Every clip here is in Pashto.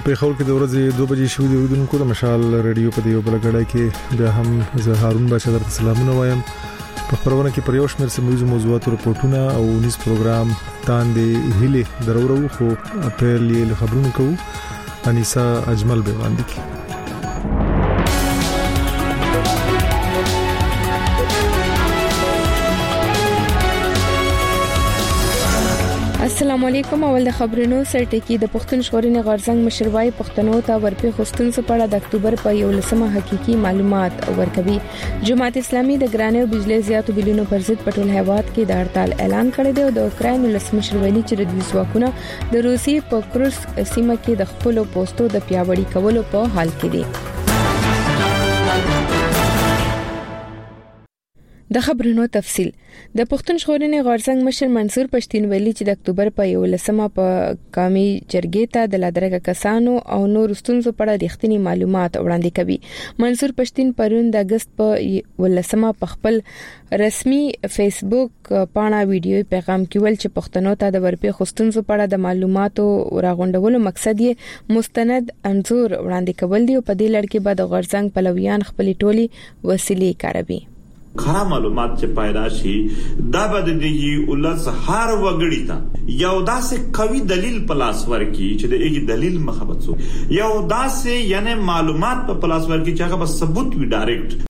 په خول کې د ورځې 2 بجې شو دی ودونکو د مشال رادیو په دیو بلګړای کې بیا هم زه هارون بچا درته سلامونه وایم په خبرونه کې پر یو شمېر سیمه موضوعات رپورټونه او نیس پروګرام تاندې هله درورو خو په لیل خبرونه کوو انیسا اجمل به وړاندې کی. السلام علیکم. اول د خبرونو سرټکی د پښتون ژغورنې غورځنګ مشروعي پښتنو ته ورپی خوستون سپړه د اکتوبر په 11 حقيقي معلومات ورکوي. جماعت اسلامي د ګرانو بجلی زیاتو بلونو پر ضد په ټول هیواد کې د هړتال اعلان کړی دی او د اوکراین ولسمشر ویلي چې د دوی ځواکونه د روسیې په کورسک سیمه کې د خپل پوسټو د پیاوړي کولو په حال کې دي. د خبرونو تفصيل. د پښتون ژغورنې غورځنګ مشر منصور پښتين ویلي چې د اکتوبر په 11 په قومي جرګې ته د لادرګه کسانو او نور ستونزو په اړه رښتینی معلومات وړاندې کوي. منصور پښتين پرون د اگست په 11 په خپل رسمي فیسبوک پاڼه ویډیو پیغام کې ول چې پښتنو ته د ورپی خوستونزو په اړه د معلوماتو راغونډولو مقصد یې مستند انزور وړاندې کول دی او په دې لړ کې به د غورځنګ پلویان خپل ټولي وسیلې کاروي. خرا معلومات چې پیدا شي دا بد دی ولس هر وګړی ته یو داسې قوي دلیل پلاس ورکی چې د ایګ دلیل مخبت سو یو داسې یعنی معلومات په پلاس ورکی چې هغه په ثبوت وی ډایرکټ.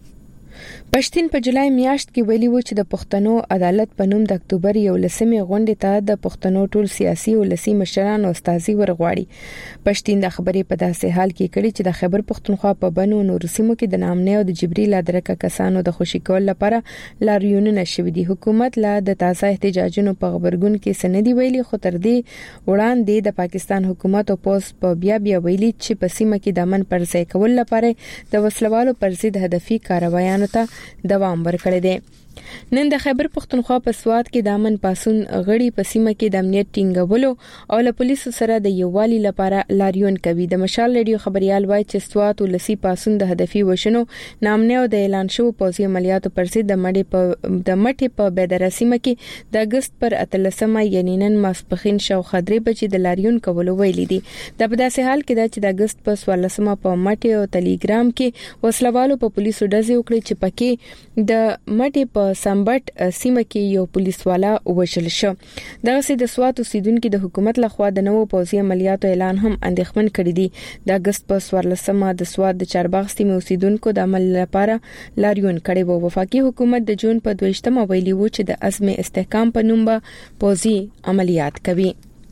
پښتين په جولای میاشت کې ویلي و چې د پښتنو عدالت په نوم د اکتوبر 11 غونډې ته د پښتنو ټول سیاسي او لسی مشران او استازي ورغواړي. پښتين د خبرې په داسې حال کې کړي چې د خیبر پښتونخوا په بنو نور سیمو کې د نامنه او د جبري لادرکه کسانو د خوشی کول لپاره لاریونونه شوې دي. حکومت لا د تازه احتجاجونو په خبرګون کې سندې ویلي خو تر دې وړاندې د پاکستان حکومت او پوس په بیا ویلي چې په سیمه کې د امن پر ځای کول لپاره د وسلوالو پر ضد هدفي کاروایانو ته دوام ورکړی دی. نن د خیبر پښتونخوا په سواد کې د امن پاسون غړي په سیمه کې د امنیت ټینګولو او له پولیسو سره د یووالي لپاره لاریون کوي. د مشال رادیو خبريال وایي چې سواد ولسی پاسون د هدفي وشنو نامنه او د اعلان شو پوځي عملیاتو پر ضد د مټې په بدر سیمه کې د اگست پر 13 یعنی نن ماسپخین شو خدري بچي د لاریون کولو ویلي دي. د په داسې حال کې د اگست په 14 په مټې او ټلیګرام کې وسلوالو په پولیسو ډزې وکړي چې پکې د مټې په سمبټ سیمه کې یو پولیس والا وژل شو. دغه سي د سوات اوسیدونکو د حکومت لخوا د نوو پوځي عملیاتو اعلان هم اندېښمن کړی دی. د اگست په 14 د سوات د چارباغ سیمه اوسیدونکو د عمل لپاره لاریون کړی وو. وفاقي حکومت د جون په 22 ویلي وو چې د عزم استحکام په نوم به پوځي عملیات کوي.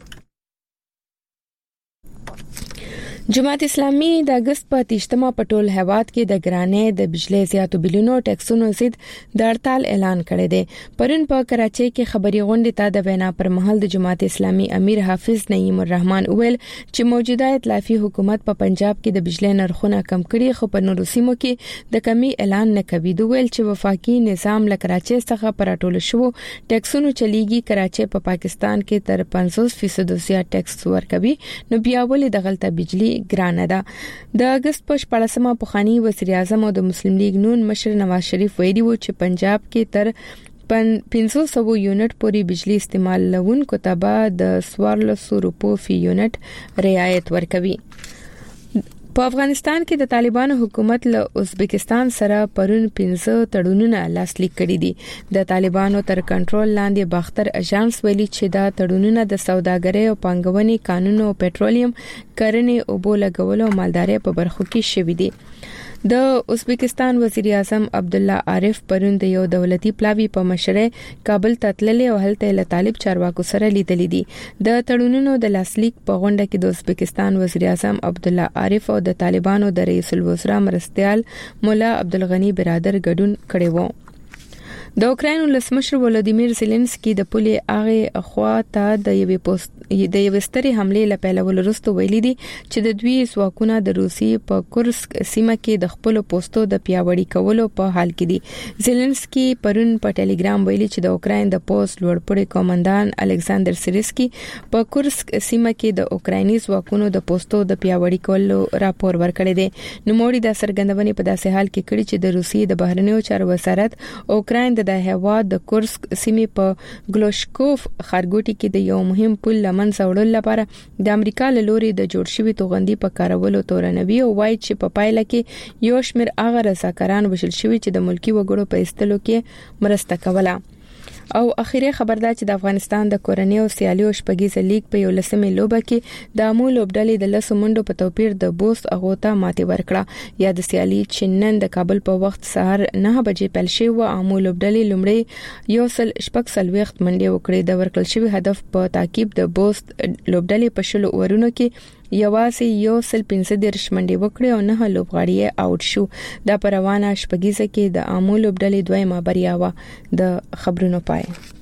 جماعت اسلامي د اگست په 28 په ټول هیواد کې د ګرانې د بجلی زیاتو بلونو ټیکسونو ضد د هړتال اعلان کړی دی. پرون په کراچۍ کې خبري غونډې ته د وینا پر مهال د جماعت اسلامي امیر حافظ نعیم الرحمن ویل چې موجوده ائتلافي حکومت په پنجاب کې د بجلی نرخونه کم کړي خو په نورو سیمو کې د کمی اعلان نه کوي. دوی ویل چې وفاقي نظام له کراچۍ څخه پر ټول شو ټیکسونو چلیږي. کراچۍ په پاکستان کې تر 50% زیات ټیکس ورکوي نو بیا ولې د غلطه بجلی ګرانه ده. د اگست په 14 پخوانی وزیر اعظم او د مسلم لیگ نون مشر نواز شریف ویلي و چې پنجاب کې تر 500 یونټ پورې بجلی استعمال لونکو ته به د 1400 روپو فی یونټ رعایت ورکوي. په افغانستان کې د طالبانو حکومت له ازبکستان سره پرون 15 تړونونه لاسلیک کړي دي. د طالبانو تر کنټرول لاندې باختر اژانس ویلي چې دا تړونونه د سوداګرۍ او پانګونې قانون او پېټرولیم کرنې او بولګولو او مالدارۍ په برخو کې شوي دي. د ازبکستان وزیر اعظم عبد الله عارف پرون د یو دولتي پلاوی په مشرۍ کابل ته تللی او هلته له طالب چارواکو سره لیدلې دي. د تړونونو د لاسلیک په غونډه کې د ازبکستان وزیر اعظم عبد الله عارف او د طالبانو د رئیس الوزرا مرستیال مولا عبدالغنی برادر ګډون کړي وو. د اوکراین ولسمشر ولادیمیر زيلنسکي د پولې هغه خوا ته د یوې سترې حملې لپاره ولرستو ویلي دي چې د دوی ځواکونه د روسي په کورسک سیمه کې د خپل پوسټو د پیاوړي کولو په حال کې دي. زيلنسکي پرون په ټلګرام ویلي چې د اوکراین د پوس لوړپوړي کمانډان الکساندر سیریسکي په کورسک سیمه کې د اوکرایني ځواکونو د پوسټو د پیاوړي کولو راپور ورکړی دی. نو موړي د سرګندونې په داسې حال کې کړي چې د روسي د بهرنیو چارو وزارت اوکراین د د هیواد د کورسک سیمې په ګلوشکوف خارګوټي کې د یو مهم پل لمن څوړل لپاره د امریکا له لوري د جوړ شوی توغندي په کارولو تورنوي او وایي چې په پایله کې یو شمېر هغه رضاکاران وشل شوی چې د ملکی وګړو په استلو کې مرسته کوله. او اخیری خبر دا چې د افغانستان د کورنۍ او سیالي او شپږیزه لیگ په 11مې لوبه کې د امو لوبډلې د 10 منډو په توپیر د بوست اغوتا ماتې ورکړه. یا د سیالي چنن د کابل په وخت سهار 9 بجې پیل شوی و. امو لوبډلې لومړی یو سل شپږ سلويخت منډې وکړې. د ورکړل شوی هدف په تعقیب د بوست لوبډلې په شلو اورونو کې یوازې یو سل 15 منډې وکړې او نه لوبغاړي آوټ شو. د پروانه شپږیزه کې د امو لوبډلې دویمه بریا و. د خبرونو پای.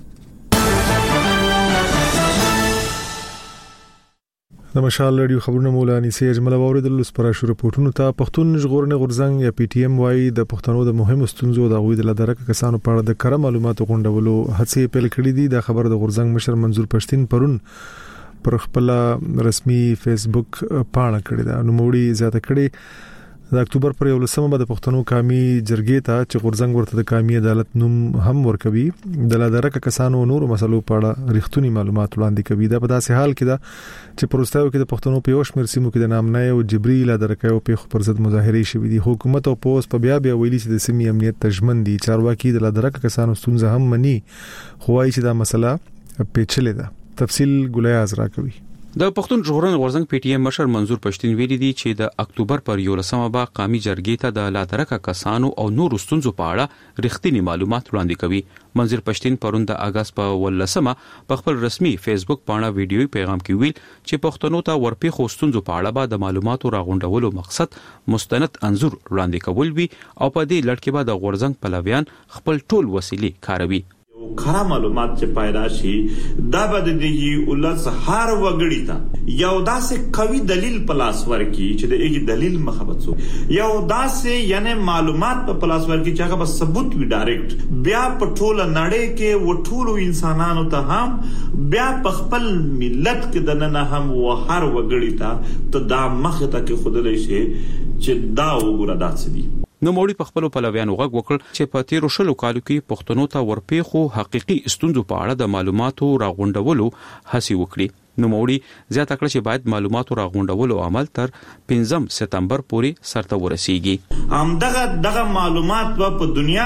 د مشال رادیو خبرونه مولانا سي اجمل اوریدل سپرا شو رپورټونو ته پښتون ژغورنې غورځنګ یا پی ټی ایم وايي د پښتنو د مهمو ستونزو د غوي د لدرک کسانو په اړه د کره معلوماتو غونډولو هڅې پیل کړې دي. د خبر د غورځنګ مشر منظور پښتين پرون پر خپل رسمي فیسبوک پاڼه کړې ده. نو موړي زیاته کړې د اکتوبر پر 11مه د پښتنو قومي جرګې ته چې غورځنګ ورته د قومي عدالت نوم هم ورکوي د لادرک کسانو نور مسلو په اړه رښتونی معلومات وړاندې کوي. دا په داسې حال کې ده چې پروستاو کې د پښتنو په یو شمېر سیمو کې د نامنای او جبري لادرک او په پر ضد مظاهره شوې دي. حکومت او پوس په بیا ویلي چې د سیمې امنیت تضمین دي. چارواکي د لادرک کسانو ستونزه هم مني خو وايي چې دا مسله پیچلې ده. تفصیل ګلیاز راکوي. د پښتون ژغورنې غورځنګ پی ټی ایم مشر منظور پښتين ویلي دي چې د اکتوبر پر 11مه با قومي جرګې ته د لادرکه کسانو او نور ستونزو په اړه رښتینی معلومات وړاندې کوي. منظور پښتين پرون د اگست په 11مه په خپل رسمي فیسبوک باندې ویډیوي پیغام کې ویل چې پښتنو ته ورپېخو ستونزو په اړه به د معلوماتو راغونډولو مقصد مستند انزور وړاندې کول وي او په دې لړ کې به د غورځنګ پلویان خپل ټول وسیلې کاروي. خرا معلومات چې پیدا شي دا به د ولس هر وګړي ته یو داسې قوي دلیل پلاس ورکی چې د ایګ دلیل مخبت سو یو داسې یعنی معلومات په پلاس ورکی چې هغه به ثبوت وي ډایرکټ بیا په ټوله نړۍ کې و ټولو انسانانو ته هم بیا په خپل ملت کې د نن هم و هر وګړي ته دا مخ ته کې خودلې شي چې دا وګوره داسې دي. نو موړي په خپل پلویانو غږ وکړ چې په 13 کالو کې پښتنو ته ورپېخو حقيقي ستونزو په اړه د معلوماتو راغونډولو هڅه وکړي. نو موړي زیاته کړ چې باید معلوماتو راغونډولو عمل تر 15 سپتمبر پورې سرته ورسیږي. دغه معلومات په دنیا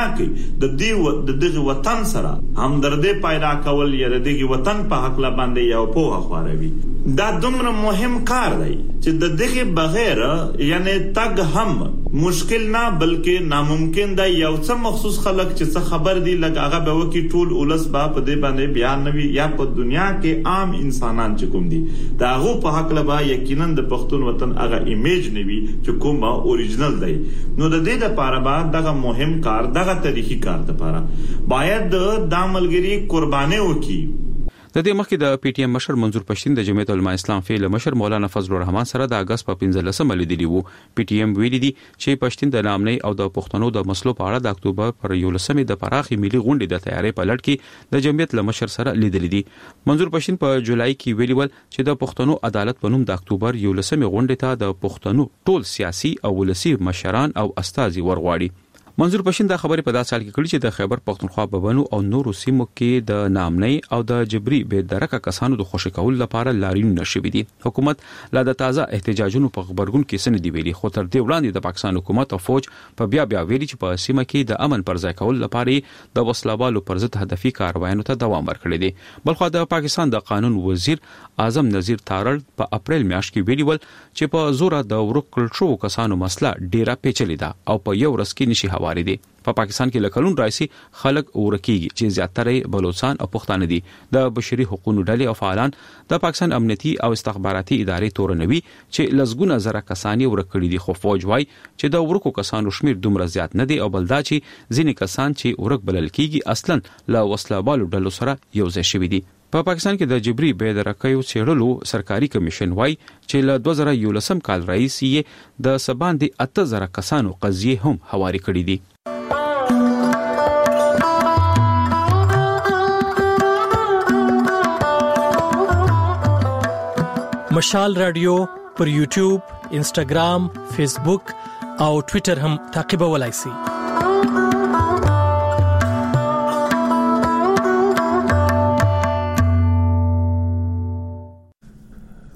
کې د دغه وطن سره همدردی پیدا کول یا د دغه وطن په حق لا باندې یو په خواروي. دا دومره مهم کار دی چې د دغه بغیر یعنی تګ هم مشکل نه بلکې ناممکن دی. یو څه مخصوص خلک چې څه خبر دي لکه هغه به وکی ټول ولس با په دې باندې بیان نوي یا په دنیا کې عام انسانان چې کوم دي دا هغه په حق لبا یقینا د پښتون وطن هغه ایمیج نوي چې کومه اوریجنل دی. نو د دې لپاره به دغه مهم کار دغه تاریخي کار لپاره باید د عملګری قرباني وکړي. د دې مخکې د پی ټی ایم مشر منظور پښتين د جمعیت العلماء اسلام فعال مشر مولانا فضل الرحمن سره د اگست په 15مه لیدلی وو. پی ټی ایم ویلي دي چې پښتين د نامنۍ او د پښتنو د مسلو په اړه د اکتوبر پر 11مه د پراخي ملي غونډې د تیاری په لړ کې د جمعیت العلماء مشر سره لیدلی دي. منظور پښتين په جولای کې ویلي ول چې د پښتنو عدالت په نوم د اکتوبر 11مه غونډې ته د پښتنو ټول سیاسي او ولسی مشران او استازي ورغواړي. منظور پښتين دا خبره په داسې حال کې کړې چې د خیبر پختونخوا په بنو او نورو سیمو کې د نامنۍ او د جبري بې درکه کسانو د خوشی کول لپاره لارینو نشوي دي. حکومت لا د تازه احتجاجونو په خبرګون کې سن دی ویلي خو تر دې وړاندې د پاکستان حکومت او فوج په بیا ویلي چې په سیمه کې د امن پر ځای کول لپاره د وسلوالو پر ضد هدفي کاروایانو ته دوام ورکړي دي. بلخو د پاکستان د قانون وزیر اعظم نذیر تارړ په اپریل میاشت کې ویلي ول چې په زور د ورکل شو کسانو مسله ډیره پیچلې ده او په یو ورځ کې نشي هواري دي. په پاکستان کې لکلون رئیسي خلک ورکیږي چې زیاتره بلوچستان او پښتانه دي. د بشري حقوقو ډلې او فعالان د پاکستان امنیتي او استخباراتي ادارې تورنوي چې لزګونه زره کسانی ورکړي دي. خو فوج وايي چې د ورکو کسانو شمیر دومره زیات نه دي او بلدا چې ځینې کسان چې ورک بلل کیږي اصلا لا وسلوالو ډلو سره یو ځای شوي دي. په پاکستان کې د جبري بې درکیو څېړلو سرکاري کمیشن وايي چې له 2011 کال راهیسې د سباندې 8000 کسانو قضیه هم حواله کړې دي. مشال رادیو پر یوټیوب، انسټاګرام، فیسبوک او ټوئیټر هم تعقیبولای شئ.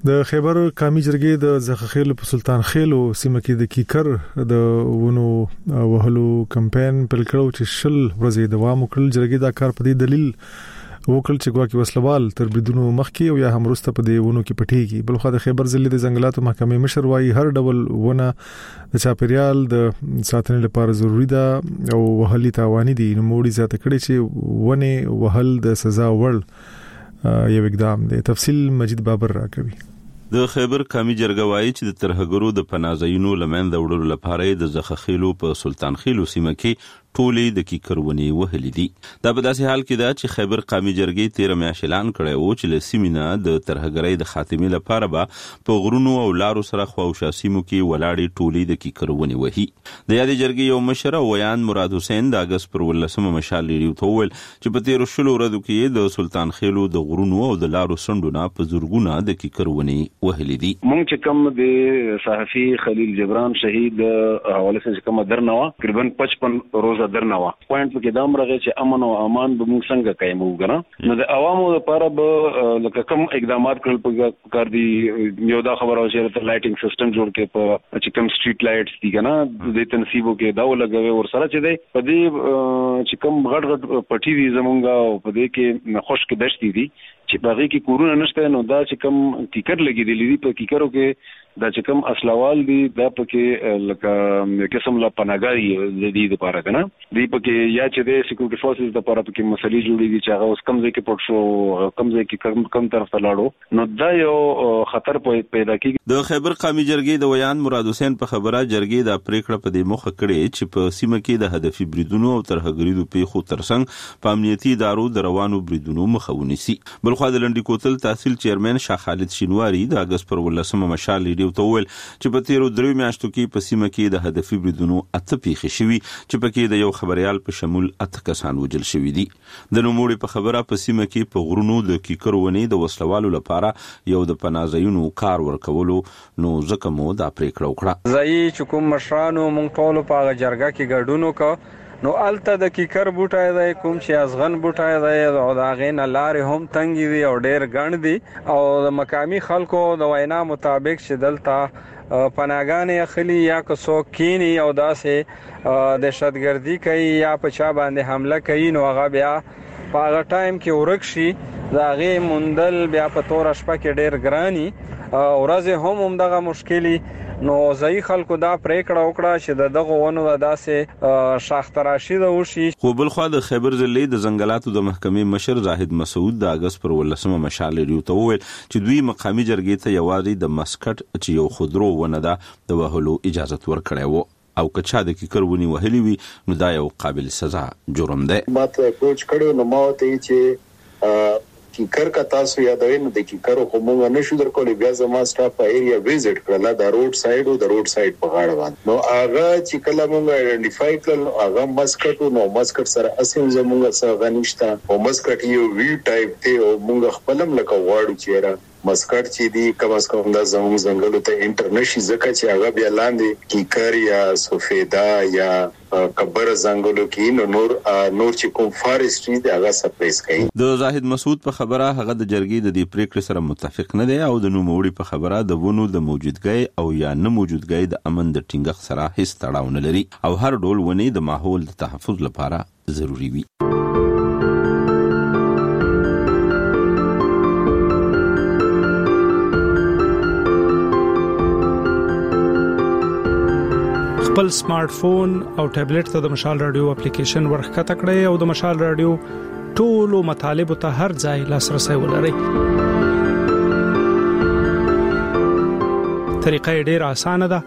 د خیبر کامی جرګې د زخخیل په سلطان خیل او سیمه کې د کیکر د ونو وهلو کمپاین په کړو چې شل ورځې دوام وکړ. جرګې دا کار په دې دلیل وکړ چې ګواکې وسلوال تر بریدونو مخکې او یا هم وروسته په دې ونو کې پټيږي. بل خو د خیبر ضلع د ځنګلاتو محکمې مشر وايي هر ډول ونه د چاپیریال د ساتنې لپاره ضروری ده او وهلي تاواني دي. نو موړي زیاته کړي چې ونه وهل د سزا وړ یو اقدام دی. تفصیل مجید بابر راکوي. د خیبر کامی جرګه وايي چې د ترهګرو د پناځایونو لمن د وړلو لپاره د زخخیلو په سلطان خیلو سیمه کې ټولې د کیکرونی وهلې دي. دا په داسې حال کې ده چې خیبر کامی جرګې 13 میاشتې اعلان کړی و چې له سیمینه د ترهګرۍ د خاتمې لپاره به په غرونو او لارو سره خواوشا سیمو کې ولاړې ټولې د کیکرونی وهي. د یادې جرګې یو مشر ویان مراد حسین د اگست پر 18 مشال لري وویل چې په 13 ورځو کې د سلطان خیلو د غرونو او د لارو سندونه په زورګونه د کیکرونی وهلې دي. مونږ چې کوم د صحافي خلیل جبران شهید حواله څخه کوم درنوا تقریبا 55 روزه درنوا پوینټ کې دا مرغه چې امن او امان به موږ څنګه قائم وګڼو. نو د عوامو لپاره به لکه کوم اقدامات کړل په کار دي. یو دا خبره او چې لایټینګ سیستم جوړ کې په چې کوم سټریټ لایټس دي کنه د تنصیبو کې دا ولګوي ور سره چې دی په دې چې کوم غټ غټ پټي دي زمونږه او په دې کې خوش کې دشتي دي چې باغی کې کورونه نشته. نو دا چې کوم کیکر لګیدلی دي په کیکرو کې دا چې کوم اصلوال دي دا پکې لکه قسم لا پناګاری د دې لپاره کنه دی پکې یا چې د سکیورټي فورسز لپاره پکې مسلې جوړې دي چې هغه اوس کم ځای کې پټ شو کم ځای کې کم طرف ته لاړو. نو دا یو خطر پیدا کیږي. د خیبر قومي جرګې د ویان مراد حسین په خبره جرګې د پریکړه په دې مخه کړې چې په سیمه کې د هدفي بریدونو او ترهګریدو پیښو ترڅنګ په امنیتي ادارو د روانو بریدونو مخه ونیسي. بلخو د لنډی کوتل تحصیل چیرمن شاه خالد شینواری د اگست پر 18 مشال لري وویل چې په 13 میاشتو کې په سیمه کې د هدفي بریدونو اته پیښې شوي چې پکې د یو خبريال په شمول اته کسان وژل شوي دي. د نوموړي په خبره په سیمه کې په غرونو د کیکرونی د وسلوالو لپاره یو د پناځایونو کار ورکولو نو ځکه مو دا پریکړه وکړه. ځای چې کوم مشرانو مونږ ټول په جرګه کې ګډون وکړو نو الته د کیکر بوټای دی کوم چې ازغن بوټای دی او دا غین لارې هم تنګي دي او ډېر ګڼ دي او د مقامی خلکو د وینا مطابق چې دلته پناګانې اخلي یا که څوک کینی او داسې دهشتګردي کوي یا په چا باندې حمله کوي نو هغه بیا په هغه ټایم کې ورک شي. د هغې موندل بیا په توره شپه کې ډېر ګراني ورځې هم دغه مشکلي. نو ځای خلکو دا پریکړه وکړه چې دغه ونو داسې شاختراشي د وشي. خو بل خو د خیبر ضلع د ځنګلاتو د محکمې مشر زاهد مسعود د اگست پر 18 مشال لري وویل چې دوی مقامی جرګې ته یوازې د مسکټ چې یو خودرو ونه ده د وهلو اجازه ورکړې وو او که چا د کیکر ونی وهلی وي نو دا یو قابل سزا جرم دی. ماته کوچ کړو نو ماته چې کیکر کا تاسو یادوي نو د کیکرو کومه نشو درکولې بیا زما سټاف ایریا وزټ کړل د روډ سایډ او د روډ سایډ په غاړه باندې نو هغه چې کله موږ آئیډنټیفای کړل هغه مسکټ نو مسکټ سره اسیم زموږ سره غنښت او مسکټ یو وی ټایپ ته او موږ خپلم لکه واړو چیرې مسکټ چې دی کم از کم د زموږ ځنګلو ته انټرنیشنل ځکه چې هغه بیا لاندې کیکر یا سفیدا یا کبر ځنګلو کې نور چې کوم فارستري دی هغه سپریس کوي. د زاهد مسعود په خبره هغه د جرګې د دې پریکړې سره متفق نه دی او د نوموړي په خبره د ونو د موجودګۍ او یا نه موجودګۍ د امن د ټینګښت سره هیڅ تړاو نه لري او هر ډول ونی د ماحول د تحفظ لپاره ضروری وي. خپل سمارټ فون او ټابلیټ ته د مشال رادیو اپلیکیشن ورخکته کړئ او د مشال رادیو ټولو مطالب ته هر ځای لاسرسي ولرئ. طریقه ډېره اسانه ده.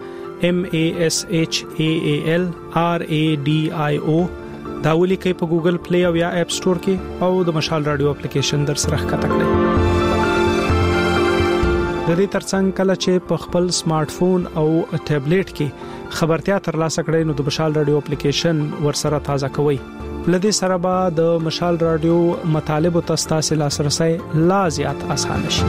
MASHAAL RADIO دا ولیکئ په ګوګل پلی او یا اپ سٹور کې او د مشال رادیو اپلیکیشن در سره ښکته کړئ. د دې ترڅنګ کله چې په خپل سمارټ فون او ټابلیټ کې خبرتیا ترلاسه کړئ نو د مشال رادیو اپلیکیشن ورسره تازه کوئ. لدې سره به د مشال رادیو مطالب او تاسو لاسرسي لا زیات آسان شي.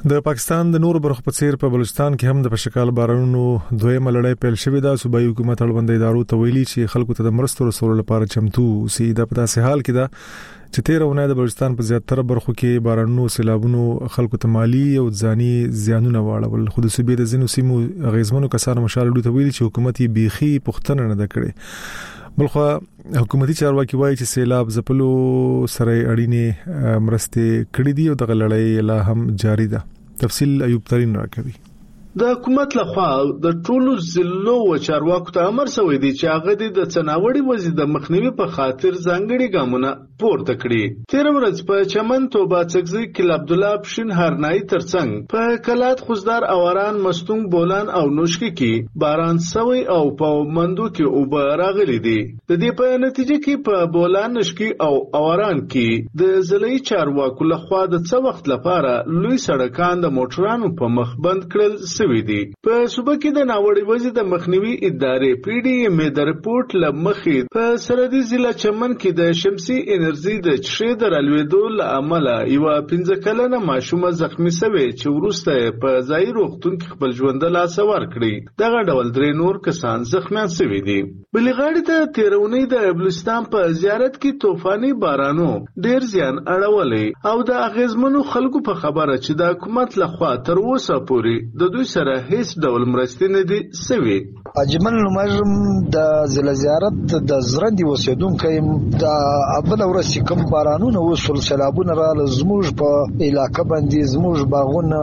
د پاکستان د نور برخو په څیر په بلوچستان کې هم د پشکال بارانونو دویمه لړۍ پیل شوې ده. صوبایي حکومت اړوند ادارو ته ویلي چې خلکو ته د مرستو رسولو لپاره چمتو اوسي. د په داسې حال کې ده چې 13 اونۍ د بلوچستان په زیاتره برخو کې بارانونو سیلابونو خلکو ته مالی او ځاني زیانونه واړول. خو د صوبې د ځینو سیمو غیزمنو کسانو مشالډو ته ویلي چې حکومت یې بيخي پښتنه نه کړې. بلخو حکومتي چارواکي وایي چې سیلاب زپلو سره اړینې مرستې کړې دي او د لړۍ لا هم جاری ده. تفصیل ایوب ترين راکوي. د حکومت لخوا د ټولو ضلعو او چارواکو ته امر شوی دی چې هغه د څناوړي وضعیت د مخنیوي په خاطر ځانګړي ګامونه پورته کړي. 13 ورځې په چمن توبه څګزي کې عبد الله پښین هرنای ترڅنګ په کلات خوزدار اواران مستونګ بولان او نوشکی کې باران سوی او په مندو کې او راغلي دي. د دې په نتیجه کې په بولان نشکی او اواران کې د ضلعي چارواکو لخوا د څو وخت لپاره لوی سړکان د موټرانو په مخ بند کړل ویدي. په صوبه کې د ناوړي وضعیت د مخنیوي ادارې پی ډی ایم د رپورت لمخې په سرحدي ضلع چمن کې د شمسي انرژي د چشې د رالوېدو لامل یو 15 کلنه ماشومه زخمی شوه چې وروسته په ځای روغتون کې خپل ژوند له لاسه ورکړي. دغه ډول درې نور کسان زخمیان شوي دي. بلې غاړې ته 13 اونۍ د بلوچستان په زیارت کې طوفاني بارانو ډیر زیان اړولې او د اغیزمنو خلکو په خبره چې د حکومت لخوا تر اوسه پورې د دوی سره هیڅ ډول مرستې نه دي سوي. اجمل نمرم د ضلع زیارت د زرندې اوسیدونکو د اول ورځ کوم بارانونه وسول سیلابونه را زموږ په علاقې باندې زموږ باغونه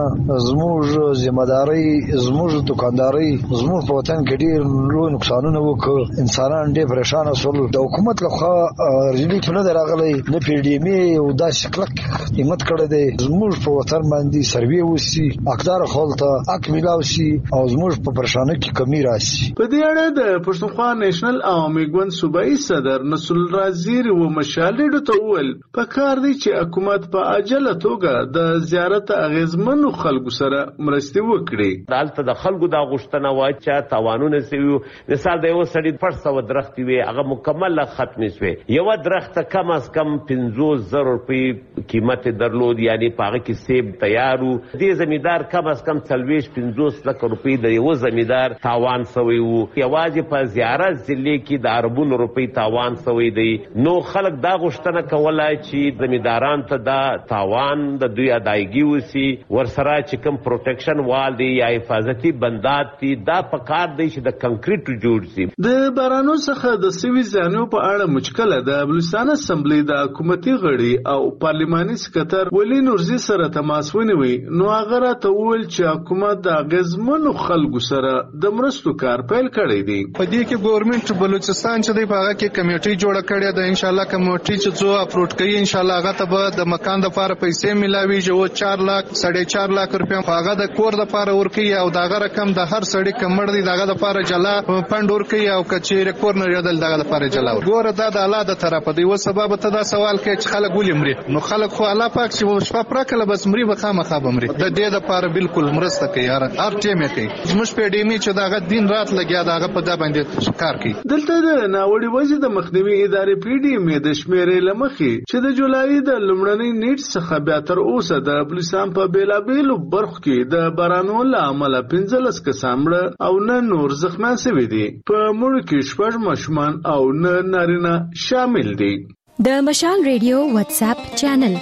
زموږ ذمہداري زموږ دکانداري زموږ په وطن کې ډیر لوی نقصانونه وکړ. انسانان ډیر پریشان شول. د حکومت لخوا ریلیف نه راغلی نه پی ډی ایم او داسې کلک همت کړی دی زموږ په وطن باندې سروي وسی اقدار خپلته اکمل او زموږ په پرشانه کې کمی راشي. په دې اړه د پښتونخوا نېشنل عوامي ګوند صوبایي صدر نصر الرازیر و مشالډو ته وویل په کار دی چې حکومت په عاجله توګه د زیارت اغیزمنو خلکو سره مرستې وکړي. دالته د خلکو د غوښتنه وای چې توانونه سوي مثال د یو سړي 500 درخت وي هغه مکمل ختم شوی. یو درخت کم از کم 50000 روپۍ قیمت درلود یعنی پاغه کې سیب تیارو. دې زمیدار کم از کم 50 لک روپۍ د یو زمیدار تاوان سوی وو. یوازې په زیارت ضلع کې د اربون روپۍ تاوان سوی دی. نو خلک دا غوښتنه کولای چې زمیداران ته دا تاوان د دوی ادایګي وسی ورسره چې کوم پروټیکشن وال دی یا حفاظتي بندات دي دا په کار دی چې د کنکریټ جوړ شي. د بارانو څخه د سوي ځانو په اړه مشکله د بلوچستان اسمبلی د حکومتي غړي او پارلماني سکتر ولی نورزي سره تماس ونیوي. نو هغه راته وویل چې حکومت د غزمنو خلکو سره د مرستو کار پیل کړی دی. په دې کې ګورنمنت بلوچستان چې دی په هغه کې کمیټي جوړه کړې ده. ان شاء الله کمیټي چې زو اپروډ کوي ان شاء الله هغه ته به د مکان د لپاره پیسې ملاوي چې 4 لک 4.5 لک روپیا هغه د کور د لپاره ورکي او دغه رقم د هر سړی کمړ دی دغه د لپاره جلا فند ورکي او کچېر کور نه یادل دغه لپاره جلا ګوره دا د الله د طرفه دی. و سبب ته دا سوال کوي چې خلک ولې مري. نو خلک خو الله پاک چې شپه پرکله بس مري به خامخا بمري. د دې لپاره بالکل مرسته کوي هر ټیم کوي. زموږ په ډیمی چې داغه دین رات لګیا داغه په دا باندې کار کوي. دلته د ناوړي وضعیت د مخنیوي ادارې پی ډی ایم د شمیرې لمخې چې د جولای د لومړنۍ نیټ څخه بیا تر اوسه د بلوچستان په بیلابیلو برخو کې د بارانو له امله 15 کسان مړه او نه نور زخمیان شوي دي. په مړو کې 6 ماشومان او نه نارینه شامل دي. د مشال ریډیو واتس اپ چینل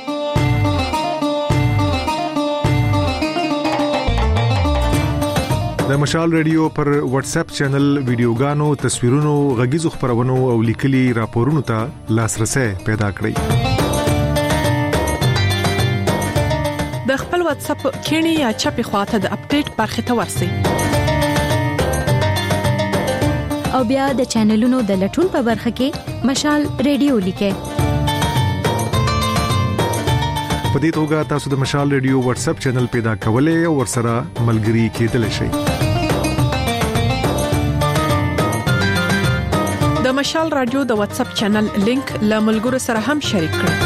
د مشال ریډیو پر واتس اپ چینل ویډیوګانو تصویرونو غږیزو خبرونو او لیکلي راپورونو ته لاسرسي پیدا کړئ. د خپل واتس اپ کینی یا چپی خواته د اپډیټ برخه ته ورسئ او بیا د چینلونو د لټون په برخه کې مشال ریډیو لیکئ. په دې توګه تاسو د مشال ریډیو واتس اپ چینل پیدا کولای او ورسره ملګري کېدلی شئ. د مشال رادیو د واتس اپ چینل لینک له ملګرو سره هم شریک کړئ.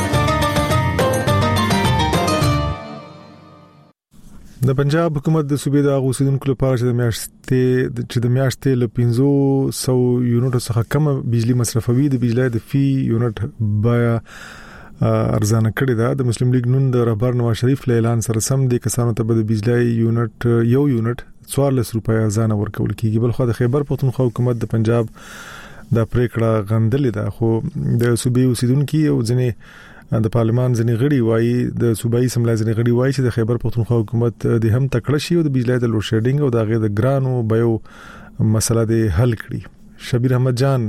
د پنجاب حکومت د صوبې د اوسیدونکو لپاره چې د میاشتې له 500 یونټو څخه کم بجلی مصرفوي د بجلی د فی یونټ بیا ارزانه کړی دا. د مسلم لیگ نون د رهبر نواز شریف له اعلان سره سم د کسانو ته د بجلی یونټ 14 روپیا ارزانه ورکول کیږي. بل خو د خیبر پختونخوا حکومت د پنجاب د پریکړه غندلې ده، خو د صوبې اوسیدونکو او ځنې د پارلمان ځنې غړي وایي د صوبایي سملای ځنې غړي وایي چې د خیبر پختونخوا حکومت د هم تکړه شي او د بجلی د لوډ شیډینګ او د غیر د ګرانو بيو مسله د حل کړي. شبیر احمد جان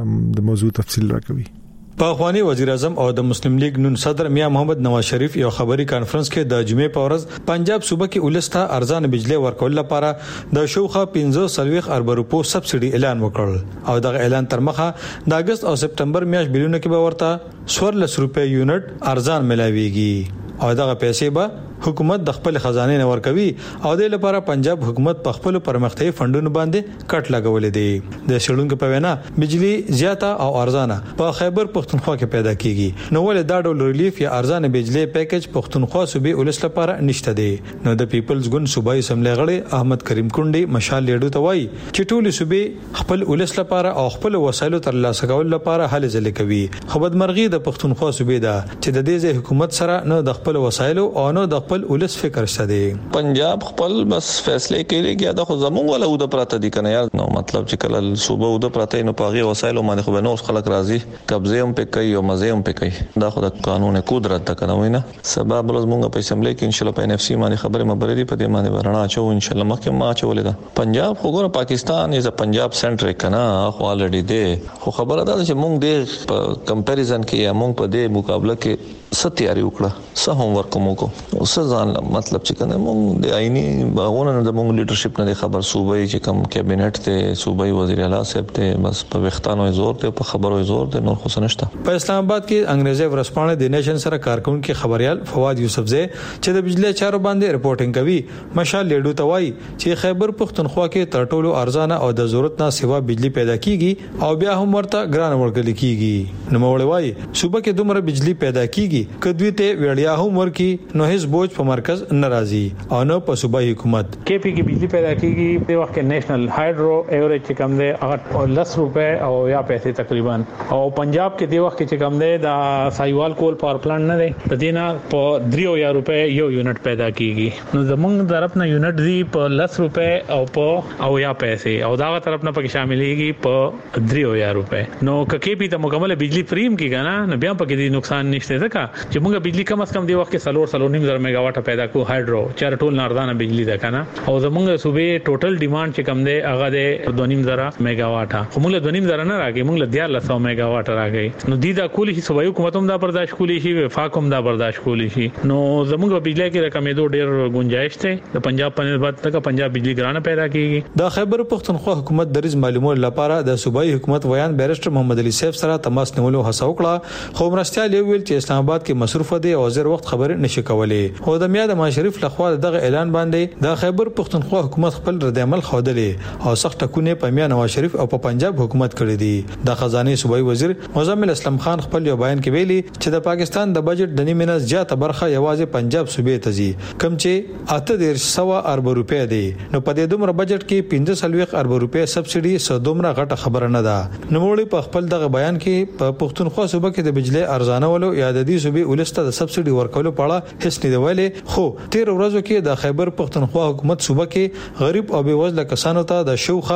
د موضوع تفصیل راکوي. په اخواني وزیر اعظم او د مسلم لیگ نون صدر میاں محمد نواز شریف یو خبري کانفرنس کې د جمعې په ورځ پنجاب صوبه کې ولسته ارزان بجلی ورکول لپاره د شوخه 15 ارب روپو سبسيډي اعلان وکړ او دغه اعلان تر مخه د اگست او سپتمبر میاشت بلونه کې به ورته 14 روپیا یونټ ارزان ملاويږي او دغه پیسې به حکومت د خپل خزانه نه ورکوي او د لپاره پنجاب حکومت په خپل پرمختي فندونو باندې کټ لګولې دي. د شړونکو په وینا بجلی زیاته او ارزانه په خیبر پختونخوا کې پیدا کیږي، نو ول دا ډول ریلیف یا ارزانه بجلی پیکج پختونخوا صوبې ولس لپاره نشته دي. نو د پیپلز ګوند صوبایي سملې غړي احمد کریم کونډي مشال لیډو ته وایي چې ټول صوبې خپل ولس لپاره او خپل وسایلو تر لاسه کول لپاره هلې ځلې کوي. خو بدمرغي د پختونخوا صوبې ده چې د دې حکومت سره نه د خپل وسایلو او نه د خپل ولس فکر شته دي. پنجاب خپل بس فیصله کوي چې دا خو زموږ ولا ود پراته دي کنه یار، نو مطلب چې کله صوبه ود پراته نو پاغي وسایلو باندې خو به نو خلک راضي قبضه هم په کوي او مزه هم په کوي. دا خو د قانون قدرت ته کنه وینه سبب لزمونږ په اسمبلی کې ان شاء الله په NFC باندې خبره مبرري په دې باندې ورنا چو ان شاء الله مخکې ما چولې ده. پنجاب خو ګور پاکستان از پنجاب سنټر کنه خو الریډي ده، خو خبره ده چې مونږ د کمپیریزن کې یا مونږ په دې مقابله کې ستیاري وکړه سه هم ورکو مونږ او څه ځان مطلب چې کنه مونږ د عیني باغونه د مونږ لیډرشپ نه خبر صوبایي چې کم کابینټ ته صوبایي وزیر اعلی صاحب ته بس په وختانو زور ته په خبرو زور ته نور خو سنشته. په اسلام آباد کې انګريزي ورسپانه د نیشن سره کارکونکو خبريال فواد یوسفزئی چې د بجلی چارو باندې رپورټینګ کوي مشال لیډو ته وایي چې خیبر پختونخوا کې تر ټولو ارزانه او د ضرورت نه سوا بجلی پیدا کیږي او بیا هم ورته ګران ورګل کیږي. نو مولوی وایي صوبه کې دومره بجلی پیدا کیږي کدوې ته وړیا هم ورکی نو هیڅ بوج په مرکز ناراضي او نو په صوبایي حکومت کې پی کې بجلی پیدا کیږي. په وخت کې نېشنل هایډرو ایوریج چې کم دی هغه 10 روپے او یا پیسې تقریبا، او پنجاب کې د وخت کې چې کم دی دا سایوال کول پاور پلانټ نه دی د دینه په 3 روپے یو یونټ پیدا کیږي. نو زمونږ طرف نه یونټ دی په 10 روپے او په او یا پیسې او داغه طرف نه پکې شاملېږي په 3 روپے. نو کې پی ته مکمل بجلی فریم کیږي نه بیا پکې دي نقصان نشته ځکه چې موږ بجلی کم از کم دی وخت کې 3.5 میگاواټ پیدا کو هایډرو چر ټول ناردانه بجلی ده کنه او زمونږ صوبې ټوټل ډیماند چې کم دی هغه د 2.5 میگاواټه خو موږ 2.5 نه راګي موږ 1300 میگاواټ راګي. نو د کولی شي صوبایي حکومت هم دا برداشت کولی شي وفاق هم دا برداشت کولی شي. نو زمونږ بجلی کې رقمېدو ډېر گنجائش ته د پنجاب په نسبت تک پنجاب بجلی ګرانه پیدا کیږي. د خیبر پختونخوا حکومت د ریز معلومات لپاره د صوبایي حکومت ویان بیرسټر محمد علي صاحب سره تماس نیولو هڅه وکړه خو مرستيال ویل چې اسلام آباد کې مصروف دي او زر وخت خبر نشي کولای. خو د میاں د شریف لخوا دغه اعلان باندې د خیبر پختونخوا حکومت خپل رد عمل خوادلې او سخت ټکونه په میاں نواز شریف او په پنجاب حکومت کړی دي. د خزانه صوبایي وزیر مزمل اسلام خان خپل یو بیان کې ویلي چې د پاکستان د بجټ د نیمه نه زیاته برخه یوازې پنجاب صوبې ته ځي کم چې 800 ارب روپے دي. نو په دې دومره بجټ کې 15 ارب روپے سبسيډي سودومره غټه خبره نه ده. نو موږ په خپل دغه بیان کې په پختونخوا صوبه کې د بجلی ارزانه ولو یا د دې صوبې ولسته د سبسيډي ورکولو په اړه هیڅ نه دی ویلي. خو 13 ورځو کې د خیبر پختونخوا حکومت صوبه کې غریب او بیوزله کسانو ته د شوخه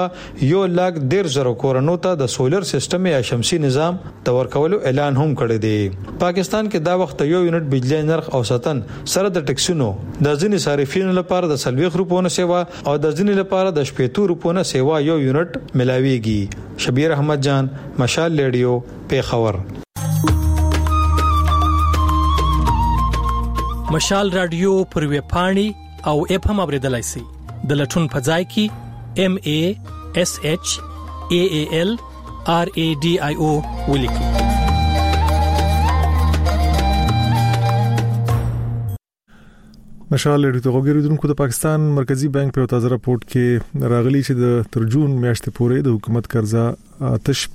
1,10,000 کورونو ته د سولر سیستم یا شمسي نظام د ورکولو اعلان هم کړی دی. پاکستان کې دا وخت یو یونټ بجلی نرخ اوسطن سره د ټکسونو د ځینې صارفینو لپاره د 40 روپونو سیوا او د ځینې لپاره د 70 روپونو سیوا یو یونټ ملاويږي. شبیر احمد جان مشال لیډیو پیښور. مشال رادیو پر ویب پاڼې او اپ هم اوریدلای شئ. د لټون په ځای کې MASHALRADIO ولیکئ. مشال لیډیو ته وګورئ. د پاکستان مرکزی بانک په تازه راپورټ کې راغلي چې د ترجون میاشتې پورې د حکومت قرضه آتش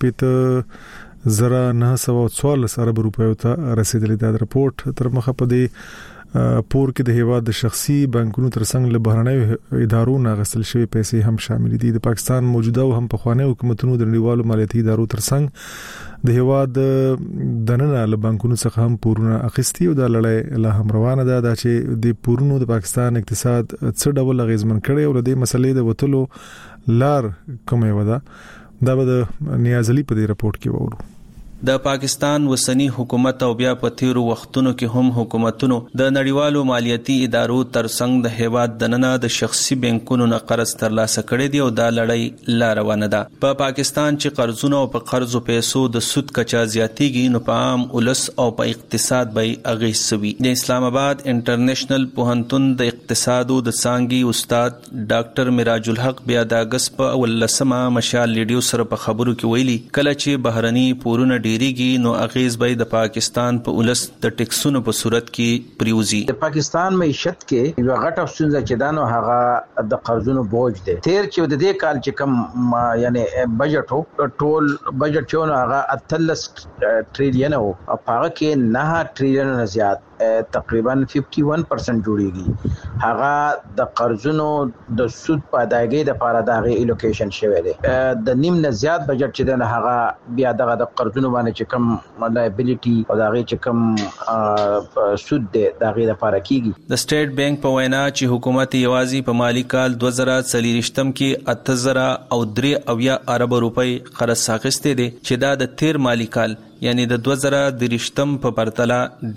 پته 914 ارب روپیو ته رسیدلی. دا راپورټ تر مخه په دې پور کې د هیواد د شخصي بانکونو ترڅنګ له بهرنیو ادارو نه غسل شوی پیسې هم شامل دي. د پاکستان موجوده او هم پخوانی حکومتونو د نړیوالو مالیاتي ادارو ترڅنګ د هیواد دننه له بانکونو څخه هم پورونه اخیستي او د لړۍ له هم روانه ده چې د پورونو د پاکستان اقتصاد څه ډول غیزمن کړي او د دې مسلې د وټلو لار کومه ودا دا به د نیازلی په دې رپورت کې وورو. د پاکستان وسنی حکومت او بیا په تیرو وختونو کې هم حکومتونو د نړیوالو مالیاتي ادارو ترڅنګ د هیواد دننه د شخصي بانکونو نه قرض ترلاسه کړي دي او دا لړۍ لا روانه ده. په پاکستان چې قرضونه او په قرضو پیسو د سود کچا زیاتیږي نو په عام ولس او په اقتصاد به اغیز سوي. د اسلام آباد انټرنیشنل پوهنتون د اقتصاد او د څانګي استاد ډاکټر میراج الحق بیا د اگست په 18 مشال لیډیو سره په خبرو کې ویلي کله چې بهرني پورونه ډیریږي نو اغیز به د پاکستان په ولس د ټیکسونو په صورت کې پریوزي. د پاکستان معیشت کې یو غټه ستونزه چې دانو هغه د قرضونو بوج دی. تیر چې د دې کال چې کم یعنی بجټ ټول بجټ چې نو هغه 38 ټریلیون او هغه کې 9 ټریلیون نه زیات تقریبا 51% جوړیږي. هغه د قرضونو د سود په ادایګۍ د لپاره دغه الوکیشن شوی دی. د نیم نه زیات بجټ چې د هغه بیا دغه قرضونو باندې چې کم لایبیلیټي او دغه چې کم سود دی دغه لپاره کیږي. د سټیټ بانک په وینا چې حکومت یوازې په مالی کال 2023 کې 8003 ارب روپۍ قرض اخیسته دي چې دا د تیر مالی کال یعنی د 2023 په پرتله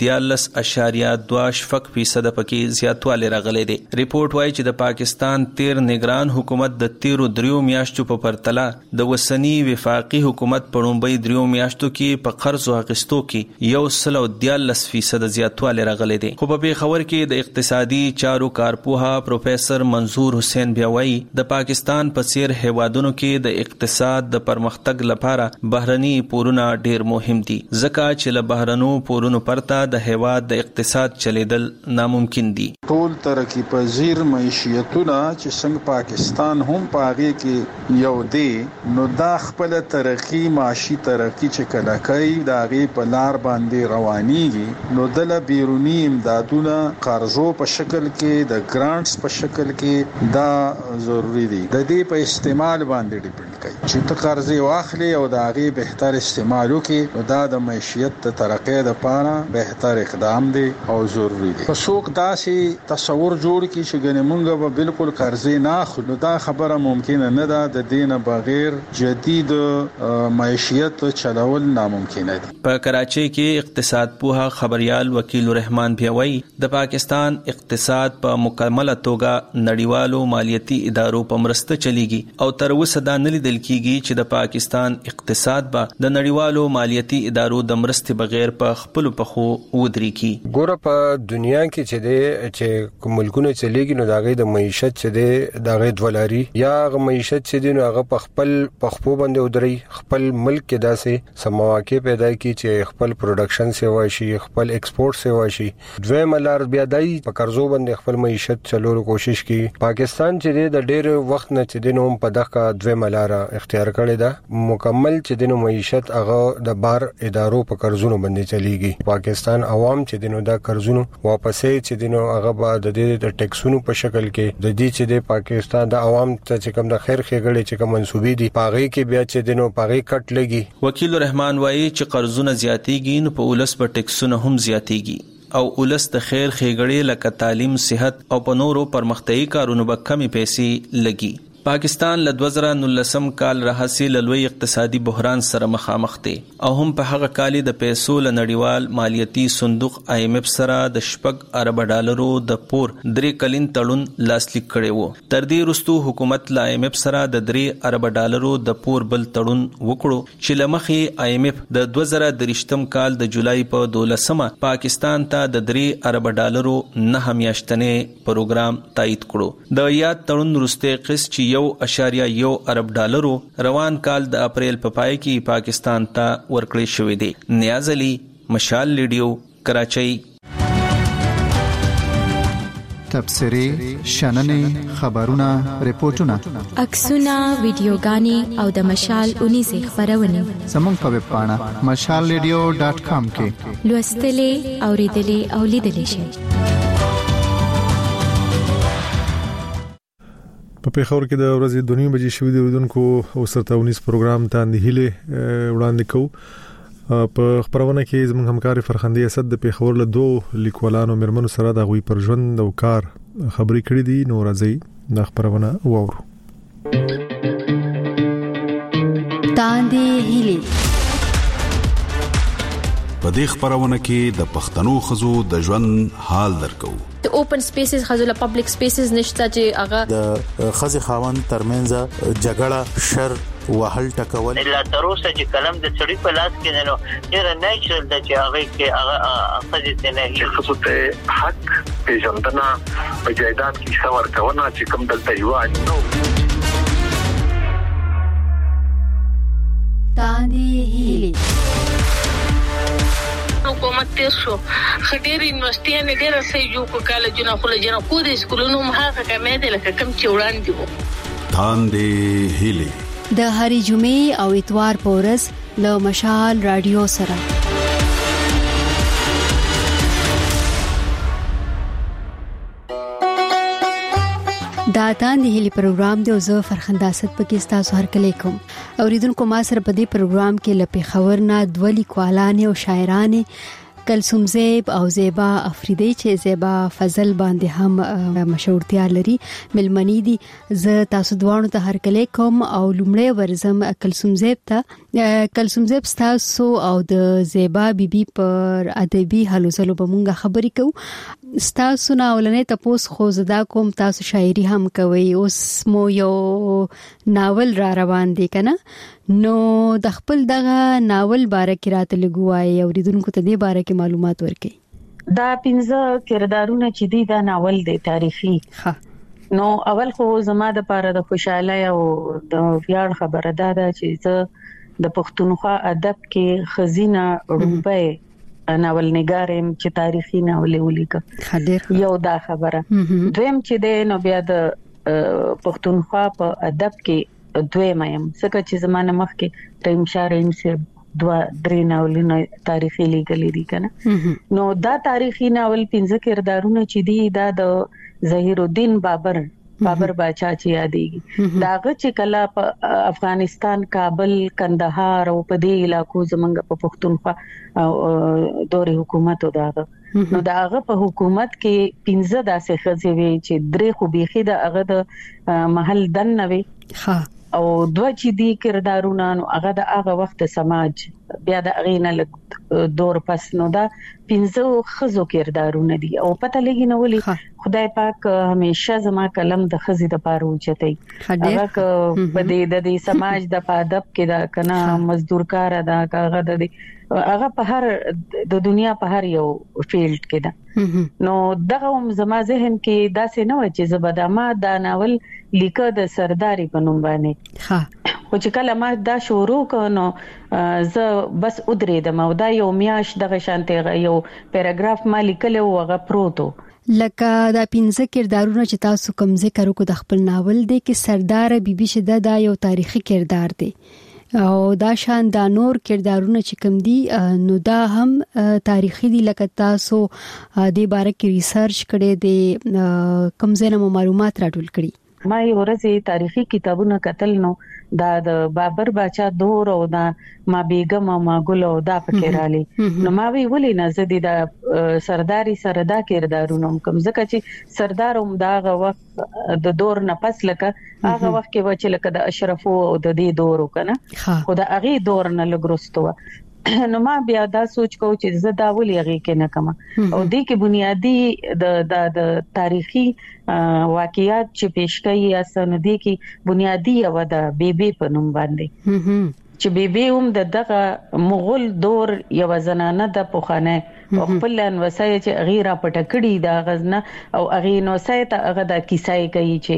14.2% پکې زیاتوالی راغلی دی. ریپورت وايي چې د پاکستان تیر نگران حکومت د تیرو 3 میاشتو په پرتله د وسنی وفاقي حکومت په لومړی 3 میاشتو کې په قرض اخیستو کې 114% زیاتوالی راغلی دی. خو په پیښور کې د اقتصادي چارو کارپوها پروفیسور منظور حسین بیا وايي د پاکستان په څیر هیوادونو کې د اقتصاد د پرمختګ لپاره بهرني پورونه ډیر مهم دي ځکه چې له بهرنو پورونو پرته د هیواد د اقتصاد چلیدل ناممکن دي. ټول ترقی پذیر معیشتونه چې څنګه پاکستان هم پاغي کې یو دی نو دا خپل ترقی معاشي ترقی چې کله کوي دا غي په لار باندې روانيږي نو د بیرونی امدادونه قرضو په شکل کې د ګرانټس په شکل کې دا ضروری دي. د دې په استعمال باندې ډیپند کوي چې ته قرض واخلې او دا غي بهتر استعمال وکړي دا د معیشت د ترقی لپاره بهتر اقدام دی او ضروری دی. په څوک داسې تصور جوړ کی چې ګنې مونږ به بالکل قرضې نه اخلو دا خبره ممکن نه ده. د دین بغیر جدید معیشت چلول ناممکن دی. په کراچۍ کې اقتصاد پوها خبريال وکیل الرحمن بیاوي د پاکستان اقتصاد په مکمله توګه نړیوالو مالیاتي ادارو په مرسته چلیږي او تر اوسه دا نه لیدل کیږي چې د پاکستان اقتصاد به د نړیوالو مالیاتي ادارو د مرستې بغیر په خپل پخو ودري کی. ګوره په دنیا کې چې د چې ملکونه چلیږي نو داغه د معیشت چې د داغه دولاري یا غ معیشت چې د هغه په خپل پخپو باندې ودري خپل ملک کې داسې سمواکه پیدا کی چې خپل پروډکشن سیوا شي خپل ایکسپورټ سیوا شي. دوی ملار بیا دای په قرضو باندې خپل معیشت چلولو کوشش کی. پاکستان چې د ډېر وخت نه چې د نوم په دغه دوی ملار اختیار کړی دا مکمل چې د معیشت هغه د بار ادارو په قرضونو باندې چلیږي. پاکستان عوام چې دینو دا قرضونو واپسې چې دینو هغه بعد د ټیکسونو په شکل کې د دې چې د پاکستان د عوام ته چې کوم د خیر خېګړې چې کوم منسوبې دي پاغي کې بیا چې دینو پاغي کټ لګي. وکیل الرحمن وایي چې قرضونه زیاتېږي نو په ولس په ټیکسونو هم زیاتېږي او ولس د خیر خېګړې لکه تعلیم صحت او په نورو پرمختیايي کارونو به کمی پیسې لګي. پاکستان له 2019 کال راهسي لوی اقتصادي بحران سره مخامخ دی او هم په هغه کال د پیسو ل نړیوال مالیاتي صندوق IMF سره د $6 ارب ډالرو د پور 3 کلین تړون لاسلیک کړي وو. تر دې وروسته حکومت ل IMF سره د 3 ارب ډالرو د پور بل تړون وکړو چې لمخې IMF د 2023 کال د جولای په 12مه پاکستان ته د 3 ارب ډالرو 9 میاشتنې پروګرام تایید کړو. د یاد تړون وروسته قسط 1.1 ارب ډالرو روان کال د اپریل په پای کې پاکستان ته ورکړی شوې دي. نیاز علي مشال لیډیو کراچۍ. تبصرې شننې خبرونه ریپورتونه عکسونه ویډیوګانې او د مشال 19 خبرونه زموږ په ویب پاڼه mashalradio.com کې لوستلې اوریدلې او لیدلې شئ. په پیښور کې د ورځې 2 بجې شوې د ودونکو او سرتاونیز پروګرام ته اندهیله وړاندې کوو. په خبرونه کې زموږ همکاري فرخندې اسد د پیښور له 2 لیکوالانو مرمنو سره د غوي پر ژوند او کار خبرې کړې دي. نو راځي د خبرونه وورو. تاندې هلي په دې خبرونه کې د پښتنو خزو د ژوند حال درکو. د اوپن سپیسز خزو له پبلک سپیسز نشته چې هغه د خزي خاوند ترمنځ جګړه شر وهل ټکول لا تر اوسه چې کلم د سړي په لاس کې نه ډیر نیچرل د چې هغه کې هغه خزي ته نه خصوص ته حق پیژندنه په جایداد کې څور کونه چې کوم دلته یو نو تاندې هلي حکومت تیر شو خډیر یونیورسيټي نه ډیر سې جو کو کالجونه خو له جنا کو د سکولونو مخه کمې دي لکه کم چې وړاندې وو. تاندې هلي د هرې جمعې او اتوار په ورځ له مشال رادیو سره دا تاندې هلي پروګرام دی او زه فرخنده اسد پکې تاسو هر کله کوم. اوریدونکو ما سره په دې پروګرام کې لپی خبرنا دولی کوالانه او شاعرانه کلثوم زیب او زیبا افریدی چې زیبا فضل باندې هم مشهورتیا لري ملمنی دي. زه تاسو دوانو ته هر کله کوم او لومړی ورزم کلثوم زیب ته. کلثوم زیب تاسو او د زیبا بیبي پر ادبي حلو زلو بمونږه خبرې کوو. تاسو نه ولنې تاسو خو زدا کوم تاسو شاعري هم کوي. اوس مو یو ناول را روان دي کنه نو د خپل دغه ناول باره کې راته لګوای اوریدونکو ته دې باره کې معلومات ورکړي. دا 15 کردارونه چې دي دا ناول دی تاریخي. نو اول خو زما د پاره د خوشاله او د ویاړ خبره ده چې زه د پښتونخوا ادب کې خزینه روبه ناول نگارم چې تاریخي ناول ولیکه. یو دا خبره. دویم چې د نو بیا د پښتونخوا په ادب کې دویم ایم څنګه چې زمانه مخکې رحیم شاه رحیم سي 2-3 ناولونه تاریخي لیکلي دي کنه. نو دا تاریخي ناول 15 کردارونه چې دي دا د ظهیر الدین بابر باچا چې یادېږي. داغه چې کله په افغانستان کابل کندهار او په دې علاقو زمونږ په پښتونخوا دوري حکومت وداغه نو داغه په حکومت کې 15 داسې خزې وي چې درې خو بيخي د هغه د محل دن نوي او دوه چې دي کردارونه نو هغه د هغه وخت سماج بیا د اغینه دور پس نو دا 15 خزو کردارونه دي او پته لګی نو ولي خدای پاک همیشه زما کلم د خزې د پاره اوچتای هغه په دې سماج د ادب کې دا کنه مزدور کار دا هغه د هغه په هر د دنیا په هر یو فیلډ کې ده. نو دغه زما ذهن کې داسې نه و چې زبدما دا ناول لیکه د سرداري په نوم باندې خو چې کله ما دا شروع کړو زه بس ودرېدم او دا یو میاش دغه شانته یو پیراګراف ما لیکل او هغه پروتو لکه دا 15 کردارونه چې تاسو کوم ذکر وکړو د خپل ناول دی کې سردار بیبي شده دا یو تاریخي کردار دی او دا شان دا نور کردارونه چې کوم دي نو دا هم تاریخي دي لکه تاسو د باره کې ریسرچ کړي دي کوم ځای معلومات راټول کړي. ما یو ورځ تاریخي کتابونه کتل نو دا د بابر باچا دور او دا ما بیگم او ما ګل او دا پکې رالي نو ما وی ولې نه زدي دا سرداري سردا کردارونه کوم ځکه چې سردار هم دا وخت د دور نه پس لکه هغه وخت کې و چې لکه د اشرف او د دې دور وکنه خو دا هغه دور نه لګرستو نو ما بیا دا سوچ کو چې زه دا ولې هغه کې نه کما او دې کې بنیادی د تاریخي واقعیات چې پیش کړي اسنه دي کې بنیادی او د بیبي په نوم باندې چې بیبي هم دغه مغول دور یو زنانه د پوخانه او خپل انوسای چې غیره پټکړی دا غزنه او اغینو سایت هغه د کیسای کوي چې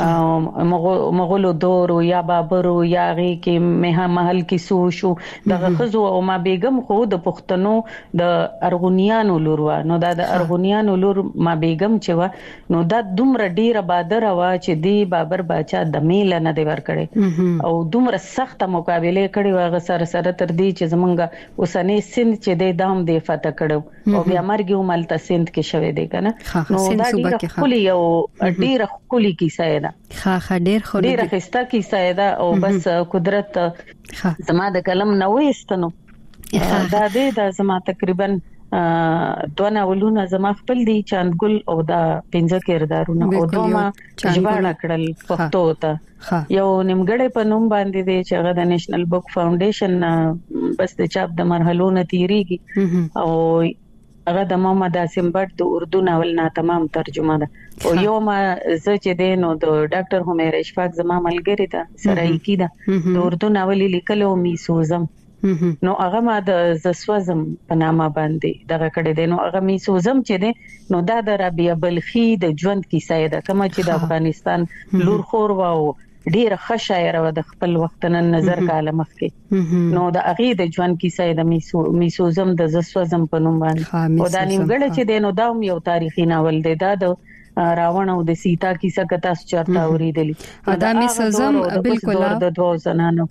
مغول دور یا بابر یا غي کې مه محل کې سو شو دغه خزو او ما بیگم خو د پښتنو د ارغونیانو لور نو دا د ارغونیانو لور ما بیگم چې و نو دا دومره ډیره بادر وا چې دی بابر باچا د میل نه دی ور کړي او دومره سخت مقابله کړي واغه سره تر دې چې زمونږ اوسنۍ سند چې د دام دی فتح کړي کړو او بیا مرګ یو مالته سند کې شوه دی کنه نو دا ډیره خولي یو ډیره خولي کیسه ده ها ډیره خسته کیسه ده او بس قدرت زما د کلم نه وېستنو دا دې دا زما تقریبا دونه ولونه زما خپل دي چاندګل او دا 15 کردارونه او دوما ژباړه کړل پښتو ته یو نیمګړې په نوم باندې دي چې هغه د نېشنل بک فاونډیشن بس د چاپ د مرحلو نه تیریږي او هغه د محمد عاصم بټ د اردو ناول نه تمام ترجمه ده او یو ما زه چې دینو د ډاکټر همیر اشفاق زما ملګری ده سرایکی ده د اردو ناول لیکلو می سوزم نو هغه ما د زسوزم په نامه باندې دغه کړه دینو هغه می سوزم چې دې نو دا د ربیع بلخی د ژوند کیسه ده کوم چې د افغانستان لور خور واو ډیره ښه شاعر و د خپل وخت نن نظر کاله مخکې نو د اغه د ژوند کیسه د می سوزم د زسوزم په نوم باندې او دا نیمګړی چې دینو دا یو تاریخي ناول دی دا د راوණ او د سیتا کیسه کته چرته اوریدلې دا می سوزم بالکل د دوه زنانو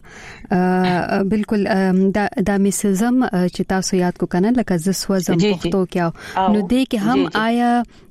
بالکل دا می سوزم چې تاسو یاد کو کنه لکه زسوزم پښتو کې نو دې کې هم آیا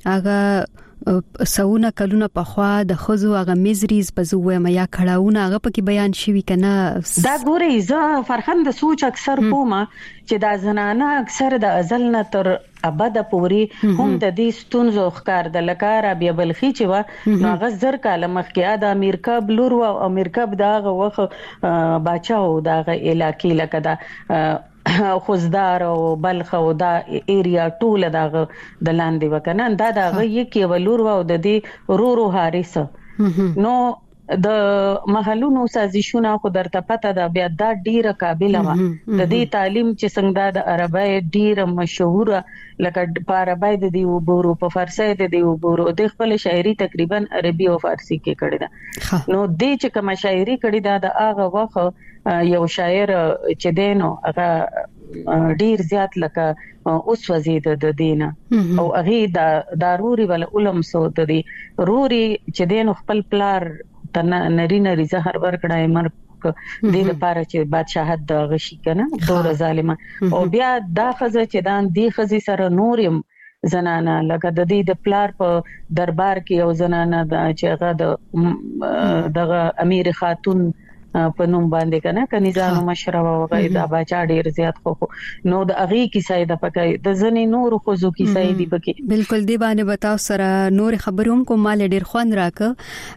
هغه سونه کلونه په خوا د خزو هغه میزریز په زوه میا کړهونه هغه پکې بیان شوی کنه دا ګوري زه فرخند سوچ اکثر کومه چې دا زنانه اکثر د ازل نه تر ابد پوری هم د دې ستونزو ښکار د لکار بیا بلخی چې وا نو غزر کاله مخکې د امریکا بلور او امریکا دغه وخت باچاو دغه علاقې لکه دا خوزدار او بلخ او دا ایریا ټول دغه د لاندې وکنه دا دغه یکي ولور او د دې رورو حارث نو د محلونو سازشونه خو درته پته ده بیا دا ډیره قابلیت و د دې تعلیم چې څنګه د عربی ډیره مشهوره لکه په عربی د دی وبورو په فارسی د دی وبورو د خپل شاعري تقریبا عربي او فارسی کې کړی ده نو د چې کوم شاعري کړی ده د هغه وخت یو شاعر چې دینو هغه ډیر زیات لکه اوس وزید د دینه او هغه د ضروري ول علم سو د دی روري چې دینو خپل پلار نری نری زهر ورکړای مرګ د لپاره چې بادشاہت د غشي کنه دور ظالمه او بیا دا خزه چې دان دی خزي سره نورم زنانه لکه د دې د پلار په دربار کې یو زنانه چې هغه د امیر خاتون په نوم باندې کنه کنيزانو مشربه وغه دا باچا ډیر زیات خو نو د اغي کیسه د پکې د زنی نور خوځو کیسه دی پکې بالکل دی باندې بتاو سره نور خبروم کو مال ډیر خوان راک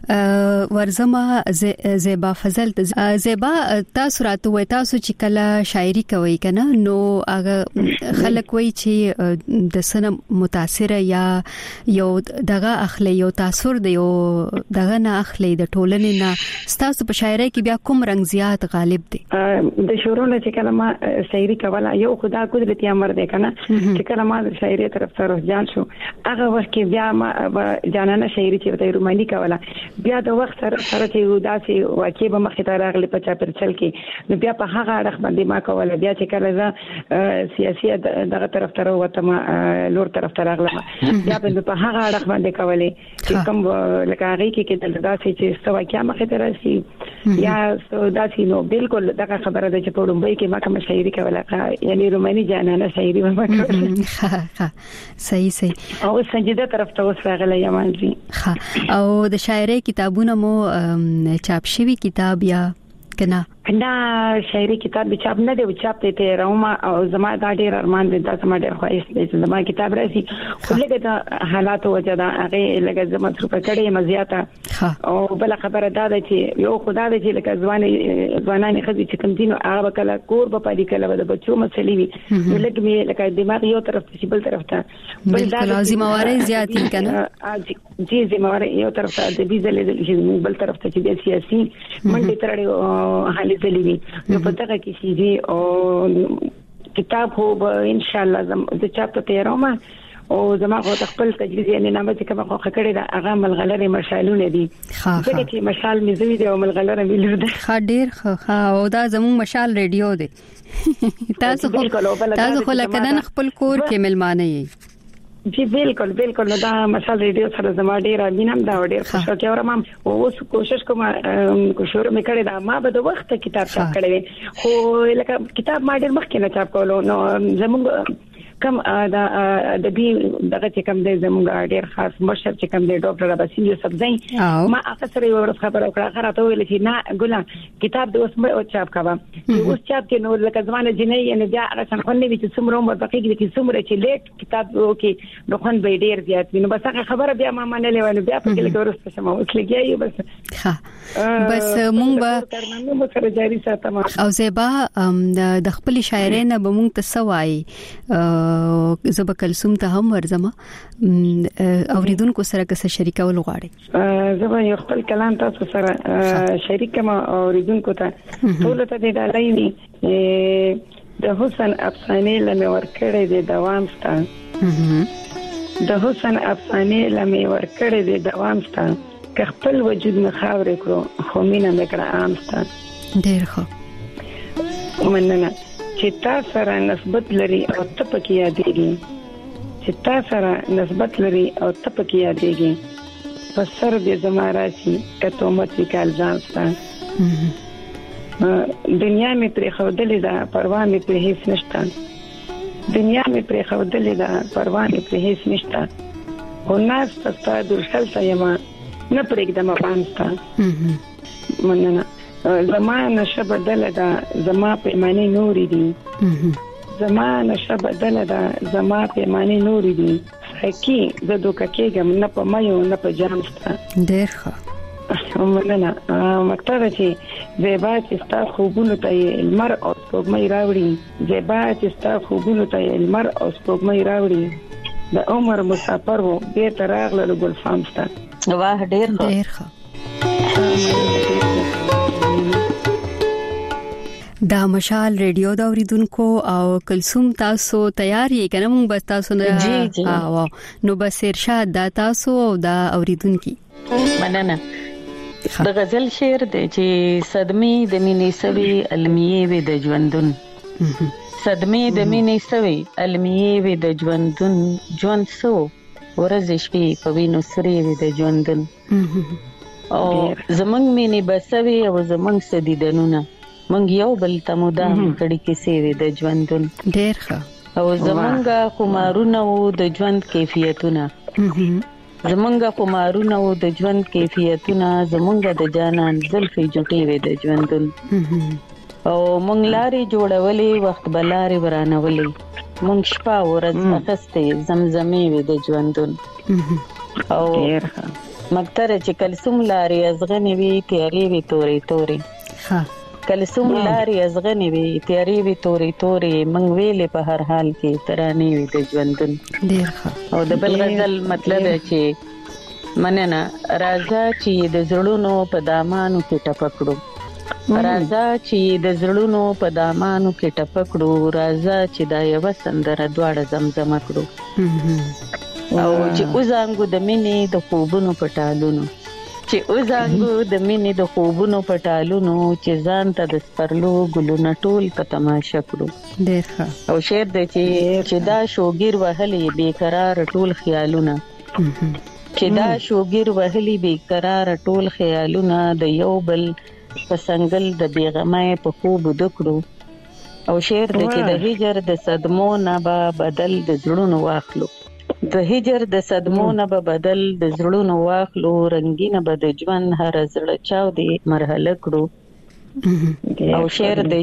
ورزما زیبا فضل زیبا تاسو راته وای تاسو چې کله شاعري کوي کنه نو هغه خلک وای چې د سن متاثر یا یو دغه اخلي یو تاثر دی یو دغه نه اخلي د ټولنې نه تاسو په شاعري کې بیا کوم رنگ زیات غالب دي د شورونه چې کلمه شاعري کوله یو خدا قدرت امر دی کنه چې کلمه د شاعري طرف ته رجحان شو هغه وخت کې بیا ما جانانه شاعري چې د روماني کوله بیا د وخت سره چې داسې واقع به مخې ته راغلي په چا پر چل کې نو بیا په هغه اړه باندې ما کوله بیا چې کله سیاسي دغه طرف ته وته ما لور طرف ته راغله بیا په هغه اړه باندې کوله چې کوم لکه هغه کې د داسې چې سوا کې مخې ته راشي یا داسې نو بالکل دغه خبره ده چې په لومبۍ کې ما کوم شاعري کوله یعنی روماني جانانه شاعري ما کوله ها صحیح او سنجیده طرف ته وسغله یمانځي ها او د شاعري کتابونه مو چاپ شوی کتاب یا کنه نه شاعري کتاب چاپ نه دی چاپ ته راوما او زما دا ډیر ارمان دي دا زما ډیر خواهش دی چې زما کتاب راشي خو لږه د حالات وجه دا هغه لږه زما تر کړي مزياته او بل خبره دا ده چې یو خدای دې لکه ځوانان خزي چې کوم دین هغه کله کور په پدې کله د بچو مسلې وي لږ می لکه دماغ یو طرف ته بل طرف ته بل دا لازم واره زیاتی کنه جی زمواره یو طرف ته د ویزلې چې بل طرف ته چې سیاسي منډه ترړي حالي دلی نو په دغه کې چې دی او کتاب هو ان شاء الله د چاپ ته تیارومه او زما غو خپل تجویز یعنی نامه چې کوم خو کړی دا هغه ملغلره مشالونه دي ځکه چې مشال مې زوی دی او ملغلره مې لور ده ډیر او دا زموږ مشال ریډیو دی تاسو خو لکه نن خپل کور کې ملمانه یې جی بالکل بالکل دا مشال ریډیو سره زما ډیر امینم دا ډیر خوشاله اورم اوس کوشش کوم شروع مې کړی دا ما به د وخت کتاب چاپ کړی خو لکه کتاب ما ډیر مخکې نه چاپ کولو نو زموږ کم دا د دې دغه چې کم دی زموږ ډیر خاص مشر چې کم دی ډاکټر اباسین یوسف زین ما اکثر یو ورځ خبره وکړه خراته ویل چې نه ګولا کتاب د اوس او چاپ کاوه اوس چاپ کې نو لکه زمانه جنې نه بیا هغه څنګه خو نه وي چې څومره عمر بقیږي چې څومره چې لیټ کتاب وکي نو خون به ډیر زیات وي نو بس هغه خبره بیا ما منلې ونه بیا په کې لګور څه سم اوس لګیایو بس ها بس مونږ به کارنامه سره جاری ساتم او زیبا د خپل شاعرۍ نه به مونږ ته سوای زب کلثوم ته هم ورزما اوریدونکو سره که شریکول غواړي زب یو خپل کلام تاسو سره شریک ما اوریدونکو ته ټول ته د دالای د حسن افسانه لمه ورکړې د دوام ستا د حسن افسانه لمه ورکړې د دوام ستا که خپل وجود نه خاورې کړو خو مینه مکړه عام ستا ډېر ښه مننه چې تا سره نسبت لري او ته پکې یادېږي چې تا سره نسبت لري او ته پکې یادېږي په سر دې زما راشي کته مت وکال ځان ستا دنیا مې پرې خودلې ده پروا مې پرې هیڅ نشته دنیا مې پرې خودلې ده پروا مې پرې هیڅ نشته خو ناس پستا درشل سيما نه پرېږدم افغانستان مننه زمانه شبدل ده زما پیمانه نوري دي زمانه شبدل ده زما پیمانه نوري دي حقي د دوکه کېګم نه په مایو نه په جامستا ډېر ښه مننه مکتب چې زیبا چې ستا خوبونو ته المر او سپوږمۍ راوړي زیبا چې ستا خوبونو ته المر او سپوږمۍ راوړي د عمر مسافر وو بیرته راغله ګلفام ستا واه ډېر ښه دا مشال ریډیو دا اوریدونکو او کلثوم تاسو تیار یې کنه مونږ بس تاسو نه نو بس ارشاد دا تاسو او دا اوریدونکو مننه د غزل شعر دی چې صدمې د مینې سوي المیه وي د ژوندون صدمې د مینې سوي المیه وي د ژوندون ژوند سو ورځ شپې په وینو سری وي د ژوندون او زمنګ مینې بسوي او زمنګ سدیدنونه منګ یو بل تمودام کړي کیسې وي د ژوندون ډېر ښه او زمنګ خمارونه او د ژوند کیفیتونه زمنګ خمارونه او د ژوند کیفیتونه زمنګ د جانان زلفي جوټي وي د ژوندون او منګ لاري جوړولې وخت بلاري ورانولې منګ شپه ورځ اخستې زمزمې وي د ژوندون او مکتر چې کلثوم لاري ازغنې وي تیارې وي تورې تورې ها کلثوم لاري ازغنې وي تیارې وي تورې تورې منګ ویلې په هر حال کې ترانې وي د ژوندون ډېر ښه او د بل غزل مطلب چې مننه راځه چې د زړونو په دامانو کې ټپکړو راځه چې د زړونو په دامانو کې ټپکړو راځه چې دا یو سندره دواړه زمزمه کړو او چې وزانګو د مینې د خوبونو پټالونو چې وزانګو د مینې د خوبونو پټالونو چې ځان ته د سپرلو ګلونه ټول په تماشا کړو ډېر ښه او شعر دی چې دا شوګیر وهلې بیقرار ټول خیالونه چې دا شوګیر وهلې بیقرار ټول خیالونه د یو بل پسنګل د بیغمای په خوب دکړو او شعر دی چې د هجر د صدمو نه به بدل د زړونو واخلو د هجر د صدمو نه به بدل د زړونو واخلو رنگینه به د ژوند هر زړه چاو دی مرحله کړو او شعر دی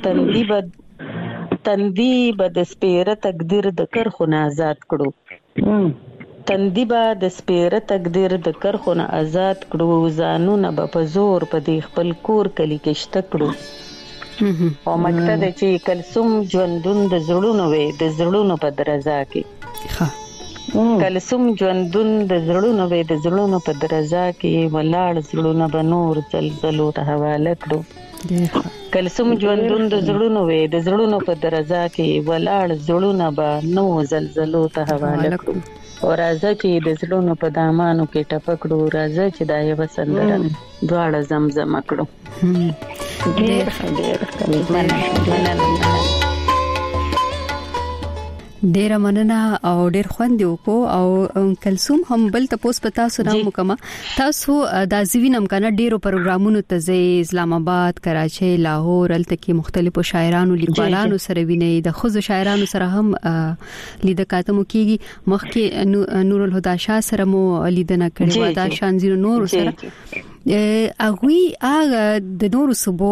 چې تندی به د سپیره تقدیر د کرخو نه آزاد کړو تندی به د سپیره تقدیر د کرخو نه آزاد کړو ځانونه به په زور په دې خپل کور کلی کې شته کړو او مکتب چې کلثوم ژوندون د زړونو وي د زړونو په درزا کې کلثوم ژوندون د زړونو وي د زړونو په درزا کې ولاړ زړونه به نور زلزلو ته حواله کړو کلثوم ژوندون د زړونو وي د زړونو په درزا کې ولاړ زړونه به نور زلزلو ته حواله کړو او راځه چې د زړونو په دامانو کې ټپکړو راځه چې دا یو سندره دواړه زمزمه کړو ډېر ډیر مننه او ډیر خوند یو کو او کلثوم هم بل تاسو پتا سره مکمه تاسو د ځوینم کنه ډیرو پروګرامونو ته ځي اسلام آباد کراچي لاهور التکی مختلفو شاعرانو لیکوالانو سره ویني د خوځو شاعرانو سره هم لیدکاتمو کیږي مخکې نور الهدى شاه سره مو لیدنه کړې و دا شانزیر نور سره اغه د نورو صوبو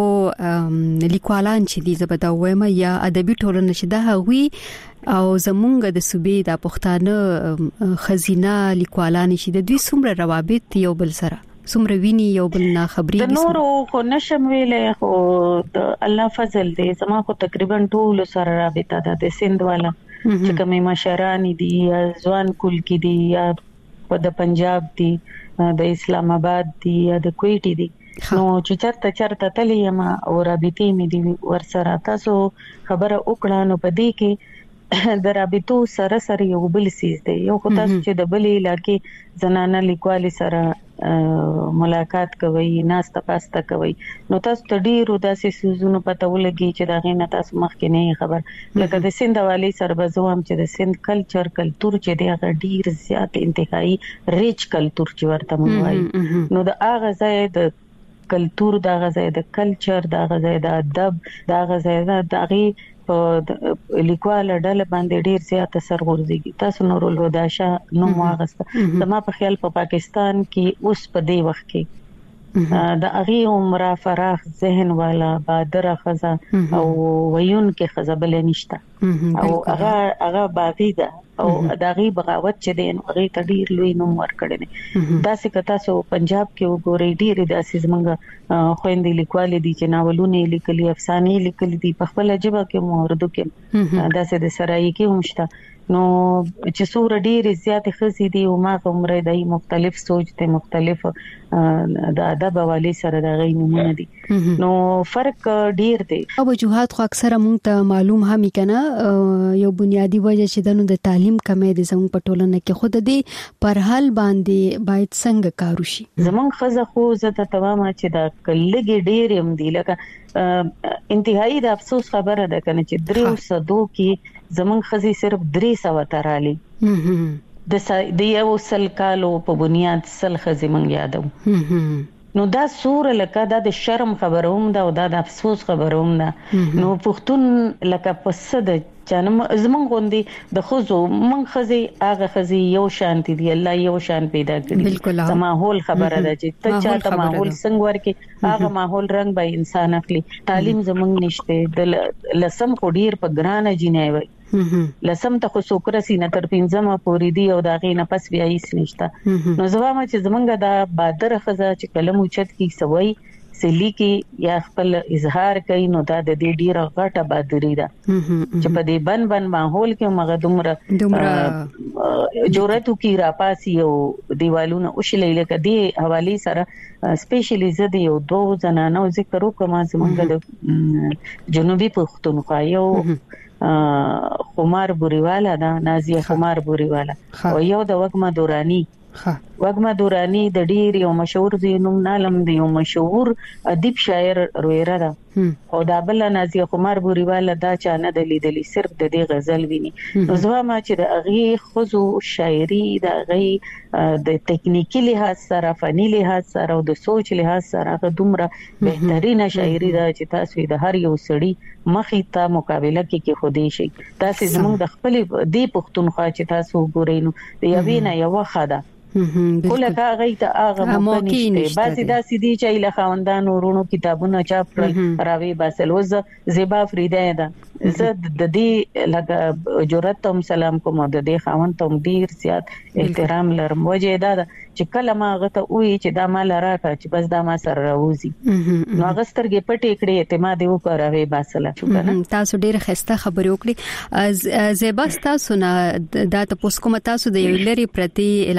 لیکوالان چې دي زبده وایم یا ادبي ټولنه چې دا هغوی او زمونږ د صوبې د پښتانه خزینه لیکوالان چې د دوی څومره روابط یو بل سره څومره ویني یو بل نه خبري د نورو خو نشم ویلې خو د الله فضل دی زما خو تقریبا ټول سره رابطه ده د سند والا چې کومه مشران دي یا ځوان کول کې دي یا د پنجاب دي د اسلام آباد دی یا د کویټ دی نو چې چرته تلې ما او رابطې مې دی ورسره تاسو خبره وکړه نو پدې کې د رابطو سره یو بل سیس دی یو خو تاسو چې د بلې علاقې زنانه لیکوالي سره ملاقات کوي ناسته پاسته کوي نو تاسو ته ډیرو داسې سيزونو پته ولګي چې دا غینه تاسو مخکې نه خبر لکه د سند والی سربزوام چې د سند کلچر کلچر چې دی ډیر زیات انتهایی ریچ کلچر چې ورته موایي نو د اغه ځای د کلچر د غزای د کلچر د غزای د ادب د غزای د دغه په لیکوال ډله باندې ډیر زیات اثر ورزيږي تاسو نور الهدى شاه نو واغسته زما په خیال په پاکستان کې اوس په دې وخت کې د اغي عمره فراخ ذهن والا بادر خزا او ويون کې خزا بل نشته او هغه باغی ده او داغي بغاوت چې دین هغه تډیر لوی نوم ورکړي داسې کتا سو پنجاب کې وګوري ډیر داسې زمونږ خويندې لیکوالې دي چې ناولونه لیکلي افسانې لیکلي دي په خپل ژبه کې موردو کې داسې د سرای کې همشته نو چې سور ډیر زیات خزي دي او ما عمره دای مختلف سوچ ته مختلف د ادب والی سره د غینونه دي نو فرق ډیر دی او وجوهات خو اکثره مونږ ته معلوم هم کنه یو بنیادی وجه چې د تعلیم کمې دي زموږ په ټولنه کې خود دې پر حل باندې باید څنګه کار وشي زمونږ خزه خو زته تمام چې دا کلګي ډیر هم دي لکه انتهایی د افسوس خبره ده کنه چې 300 کې زمونږ خزي صرف 300 ترالی د یو سل کالو په بنیاد سل خزي مونږ یادو نو دا سور لکه دا د شرم خبروم دا او دا د افسوس خبروم دا نو پښتون لکه پس د چانم زمون غوندي د خوزو من خزي اغه خزي یو شانتي دی الله یو شان پیدا کړی د ماحول خبره ده چې ته چاته ماحول څنګه ورکه اغه ماحول رنگ به انسان اخلي تعلیم زمون نشته د لسم خډیر په ګرانه جنای وي لسم ته خو سوکرسي نه تر پینځمه پوری دی او دا غي نه پس بیا هیڅ نشته نو زما چې زمونږ دا بادر خزه چې کلم اوچت کی سوي سلی کې یا خپل اظهار کوي نو دا د دې ډیره غټه بادری ده چې په دې بن ماحول کې مغدمره جوړتو کی راپاسي او دیوالونه او شلې لکه دې حواله سره سپیشلی زده یو دوه زنانو ذکر وکم زمونږ د جنوبي پښتونخوا یو خمار بوريوالا دا نازیه خمار بوريوالا او یو د وګما دورانی د ډیر یو مشهور زینوم نالم دی یو مشهور ادیب شاعر رويره ده او دا بل نازیه خمار بوريوالا دا چا نه دلیدلی صرف د دې غزل ویني نو زما چې د اغي خزو شاعري د اغي د ټکنیکی لحاظ سره فني لحاظ سره او د سوچ لحاظ سره دومره بهترینه شاعري ده چې تاسو د هر یو سړي مخې ته مقابله کې خودي شي تاسو زموږ د خپل دی پښتونخوا چې تاسو ګورئ نو د یوینه یو خاده کوله کاغی ته هغه مونږ بعضی داسې دي چې له خواندانو ورونو کتابونه چاپ کړل راوي باسل وز زیبا فریده ده زه د دې لکه جرأت هم سلام کوم د دې خواند ته ډیر زیات احترام لرم وجه دا چې کله ما غته وی چې دا مال راکا چې بس دا ما سره راوځي نو غسترګې پټې کړې اعتماد وکړ راوي باسل تاسو ډیر خسته خبرې وکړي زیبا تاسو نه دا تاسو کوم تاسو د یو لري پرتی علاقې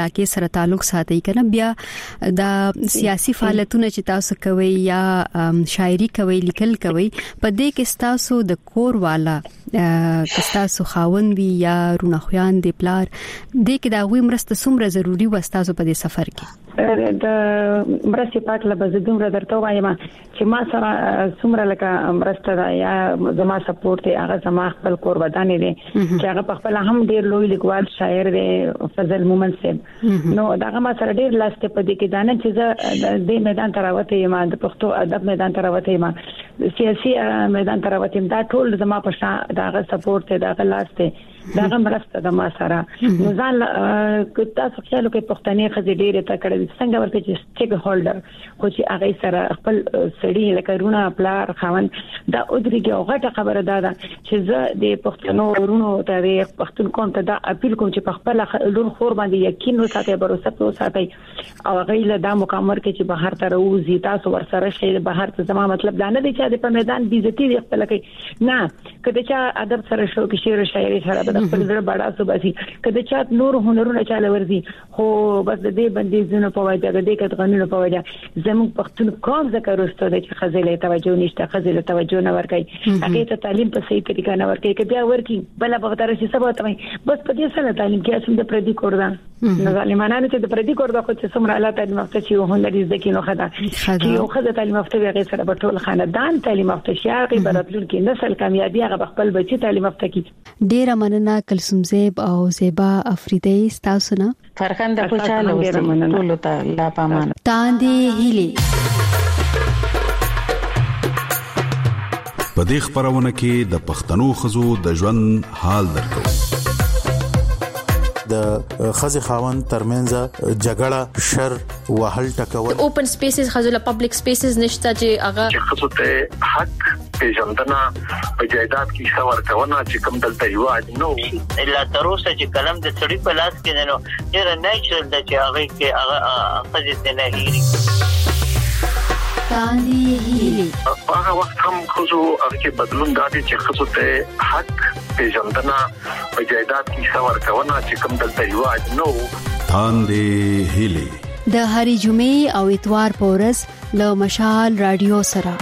سره تعلق ساتي کنه بیا د سیاسي فعالیتونو چې تاسو کوي یا شاعري کوي لیکل کوي په دې کې تاسو د کور والا تاسو خاوند وی یا رونخیان دی پلار دې کې دا وی مرسته څومره ضروری و تاسو په دې سفر کې د مرستې پاک له بزدوم را درته وایم چې ما سره څومره لکه مرسته دا یا زما سپورټ دی هغه زما خپل کور ودانې دي چې هغه په خپل هم ډیر لوی لیکوال شاعر دی فضل مومن صاحب نو دا ما سره ډیر لاسته په دې کې دانه چې د میدان تراوته یم د پښتو ادب میدان تراوته یم سیاسي میدان تراوته یم دا ټول زما په شان دا سپورټ دی دا لاسته دا مرسته د ما سره نو ځان تاسو خیال کوي پښتنې خزې ډېرې تکړه څنګه ورته چې سټیک هولډر خو چې هغه سره خپل سړي لکه رونه پلار خاون دا ودرېږي او غټه خبره ده چې زه د پښتنو ورونو ته د پښتون قوم ته دا اپیل کوم چې په خپل لور خور باندې یقین وساتي باور وساتي او غیله دا مکمل کې چې بهر ته راوځي تاسو ورسره شي بهر ته زما مطلب دا نه دی چې په میدان بیزتی دی خپل کوي نه کله چې ادب سره شو کې شعر شاعري سره د خپل زړه باندې صوباسي کله چې نور هنرونه چاله ورزي خو بس د دې باندې زنه په وجه د دې کټ غنونو په وجه زموږ پښتون قوم ذکر واستو د خزلې توجه نشته خزلې توجه نه ورکړي هغه ته تعلیم په صحیح طریقه نه ورکړي کې بیا ورکی بل په تر شي سبا ته بس په دې سره تعلیم کې اسم د پردي کوردان نه ظالمانه چې د پردي کوردا خو چې څومره الله تعالی مفته چې هنر دې کې نو خدا چې یو خدای تعلیم مفته هغه سره په ټول خاندان تعلیم مفته شي هغه براتلون کې نسل کامیابی هغه خپل بچي تعلیم مفته کې ډیر مننه کلثوم زیب او زیبا افریدی تاسو نه فرخنده خوشاله اوسئ ټول ته لا پامان تاندې هلي په دې خبرونه کې د پښتنو خزو د ژوند حال درکو د خزي خاوند ترمنځ جګړه شر وهل ټکول اوپن سپیسز خزو له پبلک سپیسز نشته چې هغه خزو ته حق پیژندنه په جایداد کې څور کونه چې کوم دلته یو نو الا تر اوسه چې کلم د سړي په لاس کې نه نو ډیر نیچرل د چې هغه کې هغه خزي نه هېري هغه وخت هم خزو هغه بدلون دادي چې خزو ته حق پیژندنه په جایداد کې څور کونه چې کوم دلته یو نو تاندې هلي د هری جمعې او اتوار په ورځ له مشال رادیو سره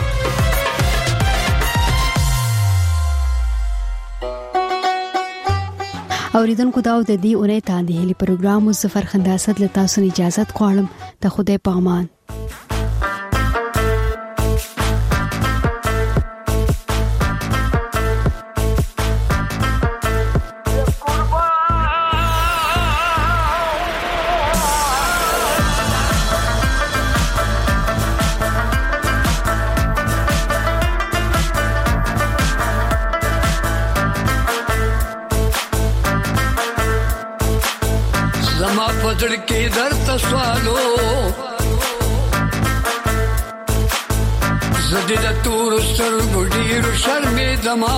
اوریدونکو دا د دې اونۍ تاندې هلي پروګرام مظفر خنداست له تاسو اجازه غواړم ته خدای په امان पजड़ के दर तस्वालो जदीद तूर सर गुडीर शर्मे दमा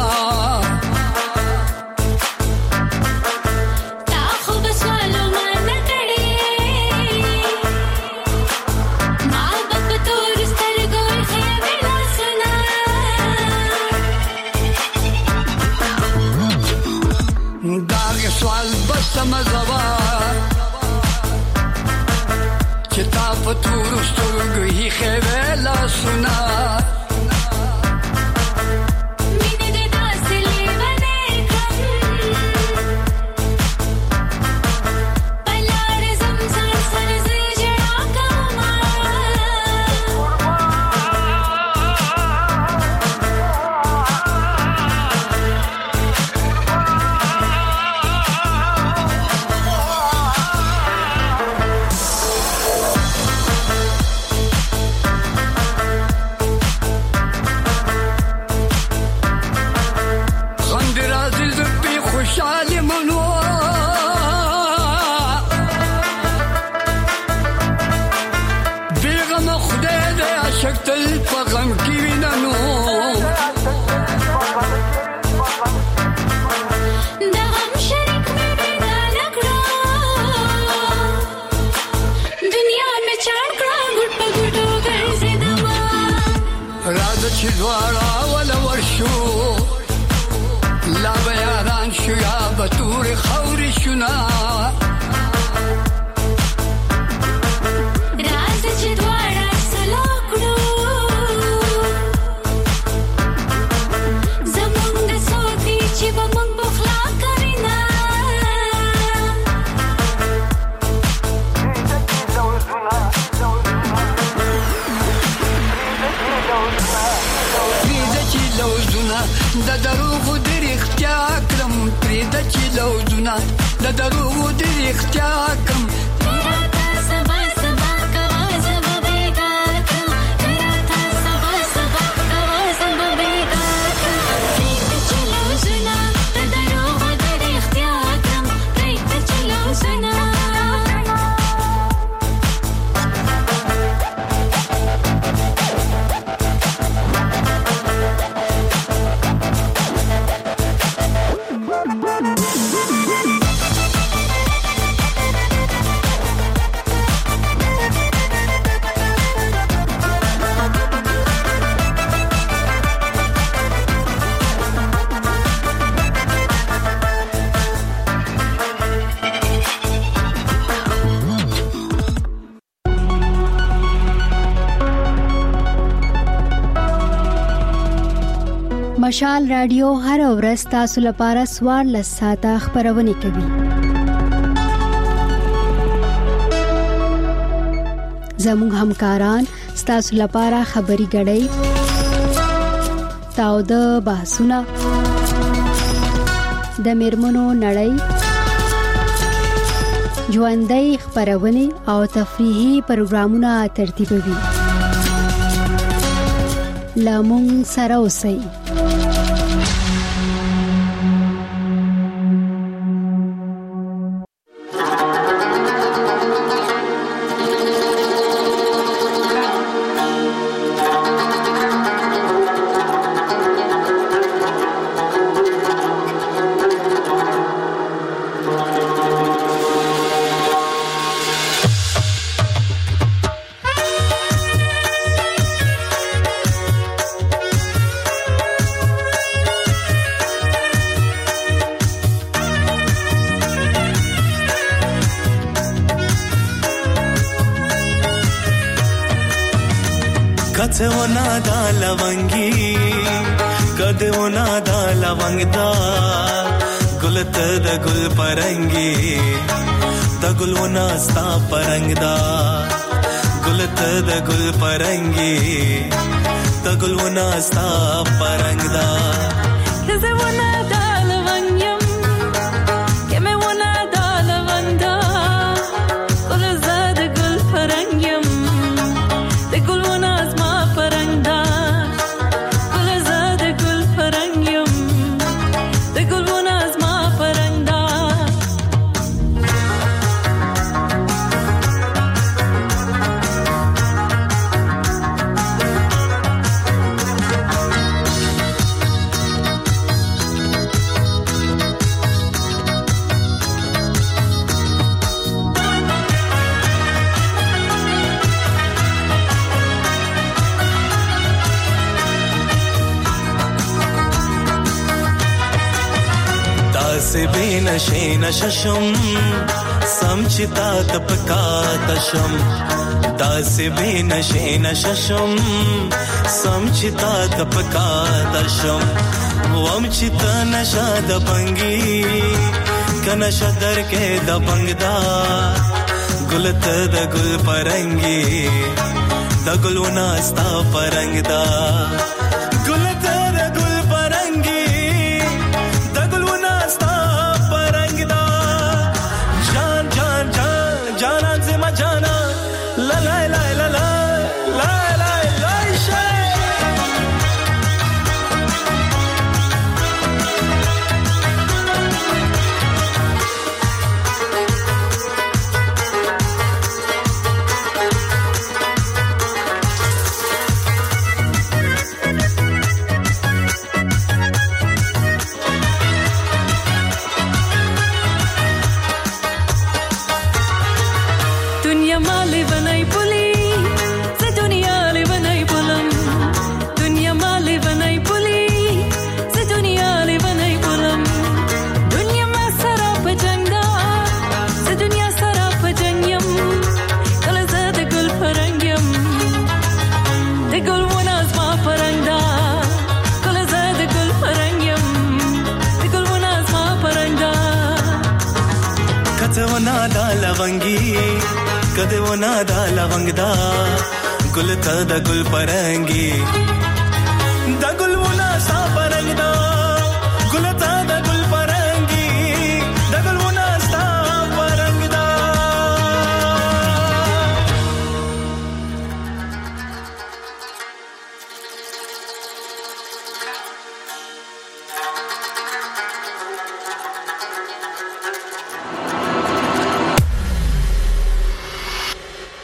सवाल बस समझवा चिता पतूर सुर्ग ही खेवेला सुना د دروغ د رښتیا کړم پرې د چلوزونه د دروغ د رښتیا کړم مشال رادیو هر ورځ تاسو لپاره 14 ساعته خبرونه کوي. زموږ همکاران تاسو لپاره خبري غړي تاو د بحثونه د میرمنو نړۍ ژوندۍ خبرونه او تفریحي پروګرامونه ترتیبوي. لامون سره اوسئ. कथे वो नादा लवंगी कदे वो नादा लवंगदा गुलत द गुल परंगी द गुल वो नास्ता परंगदा गुलत द गुल परंगी द गुल वो नास्ता परंगदा कथे वो नादा लवंगम के मैं वो नादा लवंदा गुल ज़ाद गुल परंगम द गुल वो नाज़मा परंगदा गुल ज़ाद गुल परंगम द गुल वो नाज़मा परंगदा से बेनशे नशशम समचिता तपका तशम दासे बेनशे नशशम समचिता तपका तशम वमचिता नशा दबंगी कनशा दर के दबंगदा गुलत द गुल परंगी द गुल नास्ता परंगदा गुलत द गुल परंगी जाना जिमा जाना ला ला ला ला ला ला ला ला दुनिया माले बनाई पुली से दुनिया ले बनाई पुलम दुनिया माले बनाई पुली से दुनिया ले बनाई पुलम दुनिया में सराप जंगा से दुनिया सराप जंगम कल ज़ाद गुल परंगम ते गुल वनाज़ मा परंगदा कल ज़ाद गुल परंगम ते गुल वनाज़ मा परंगदा कथे वना दा लवंगी कदे वो नादा लवंगदा गुलत द गुल परंगी द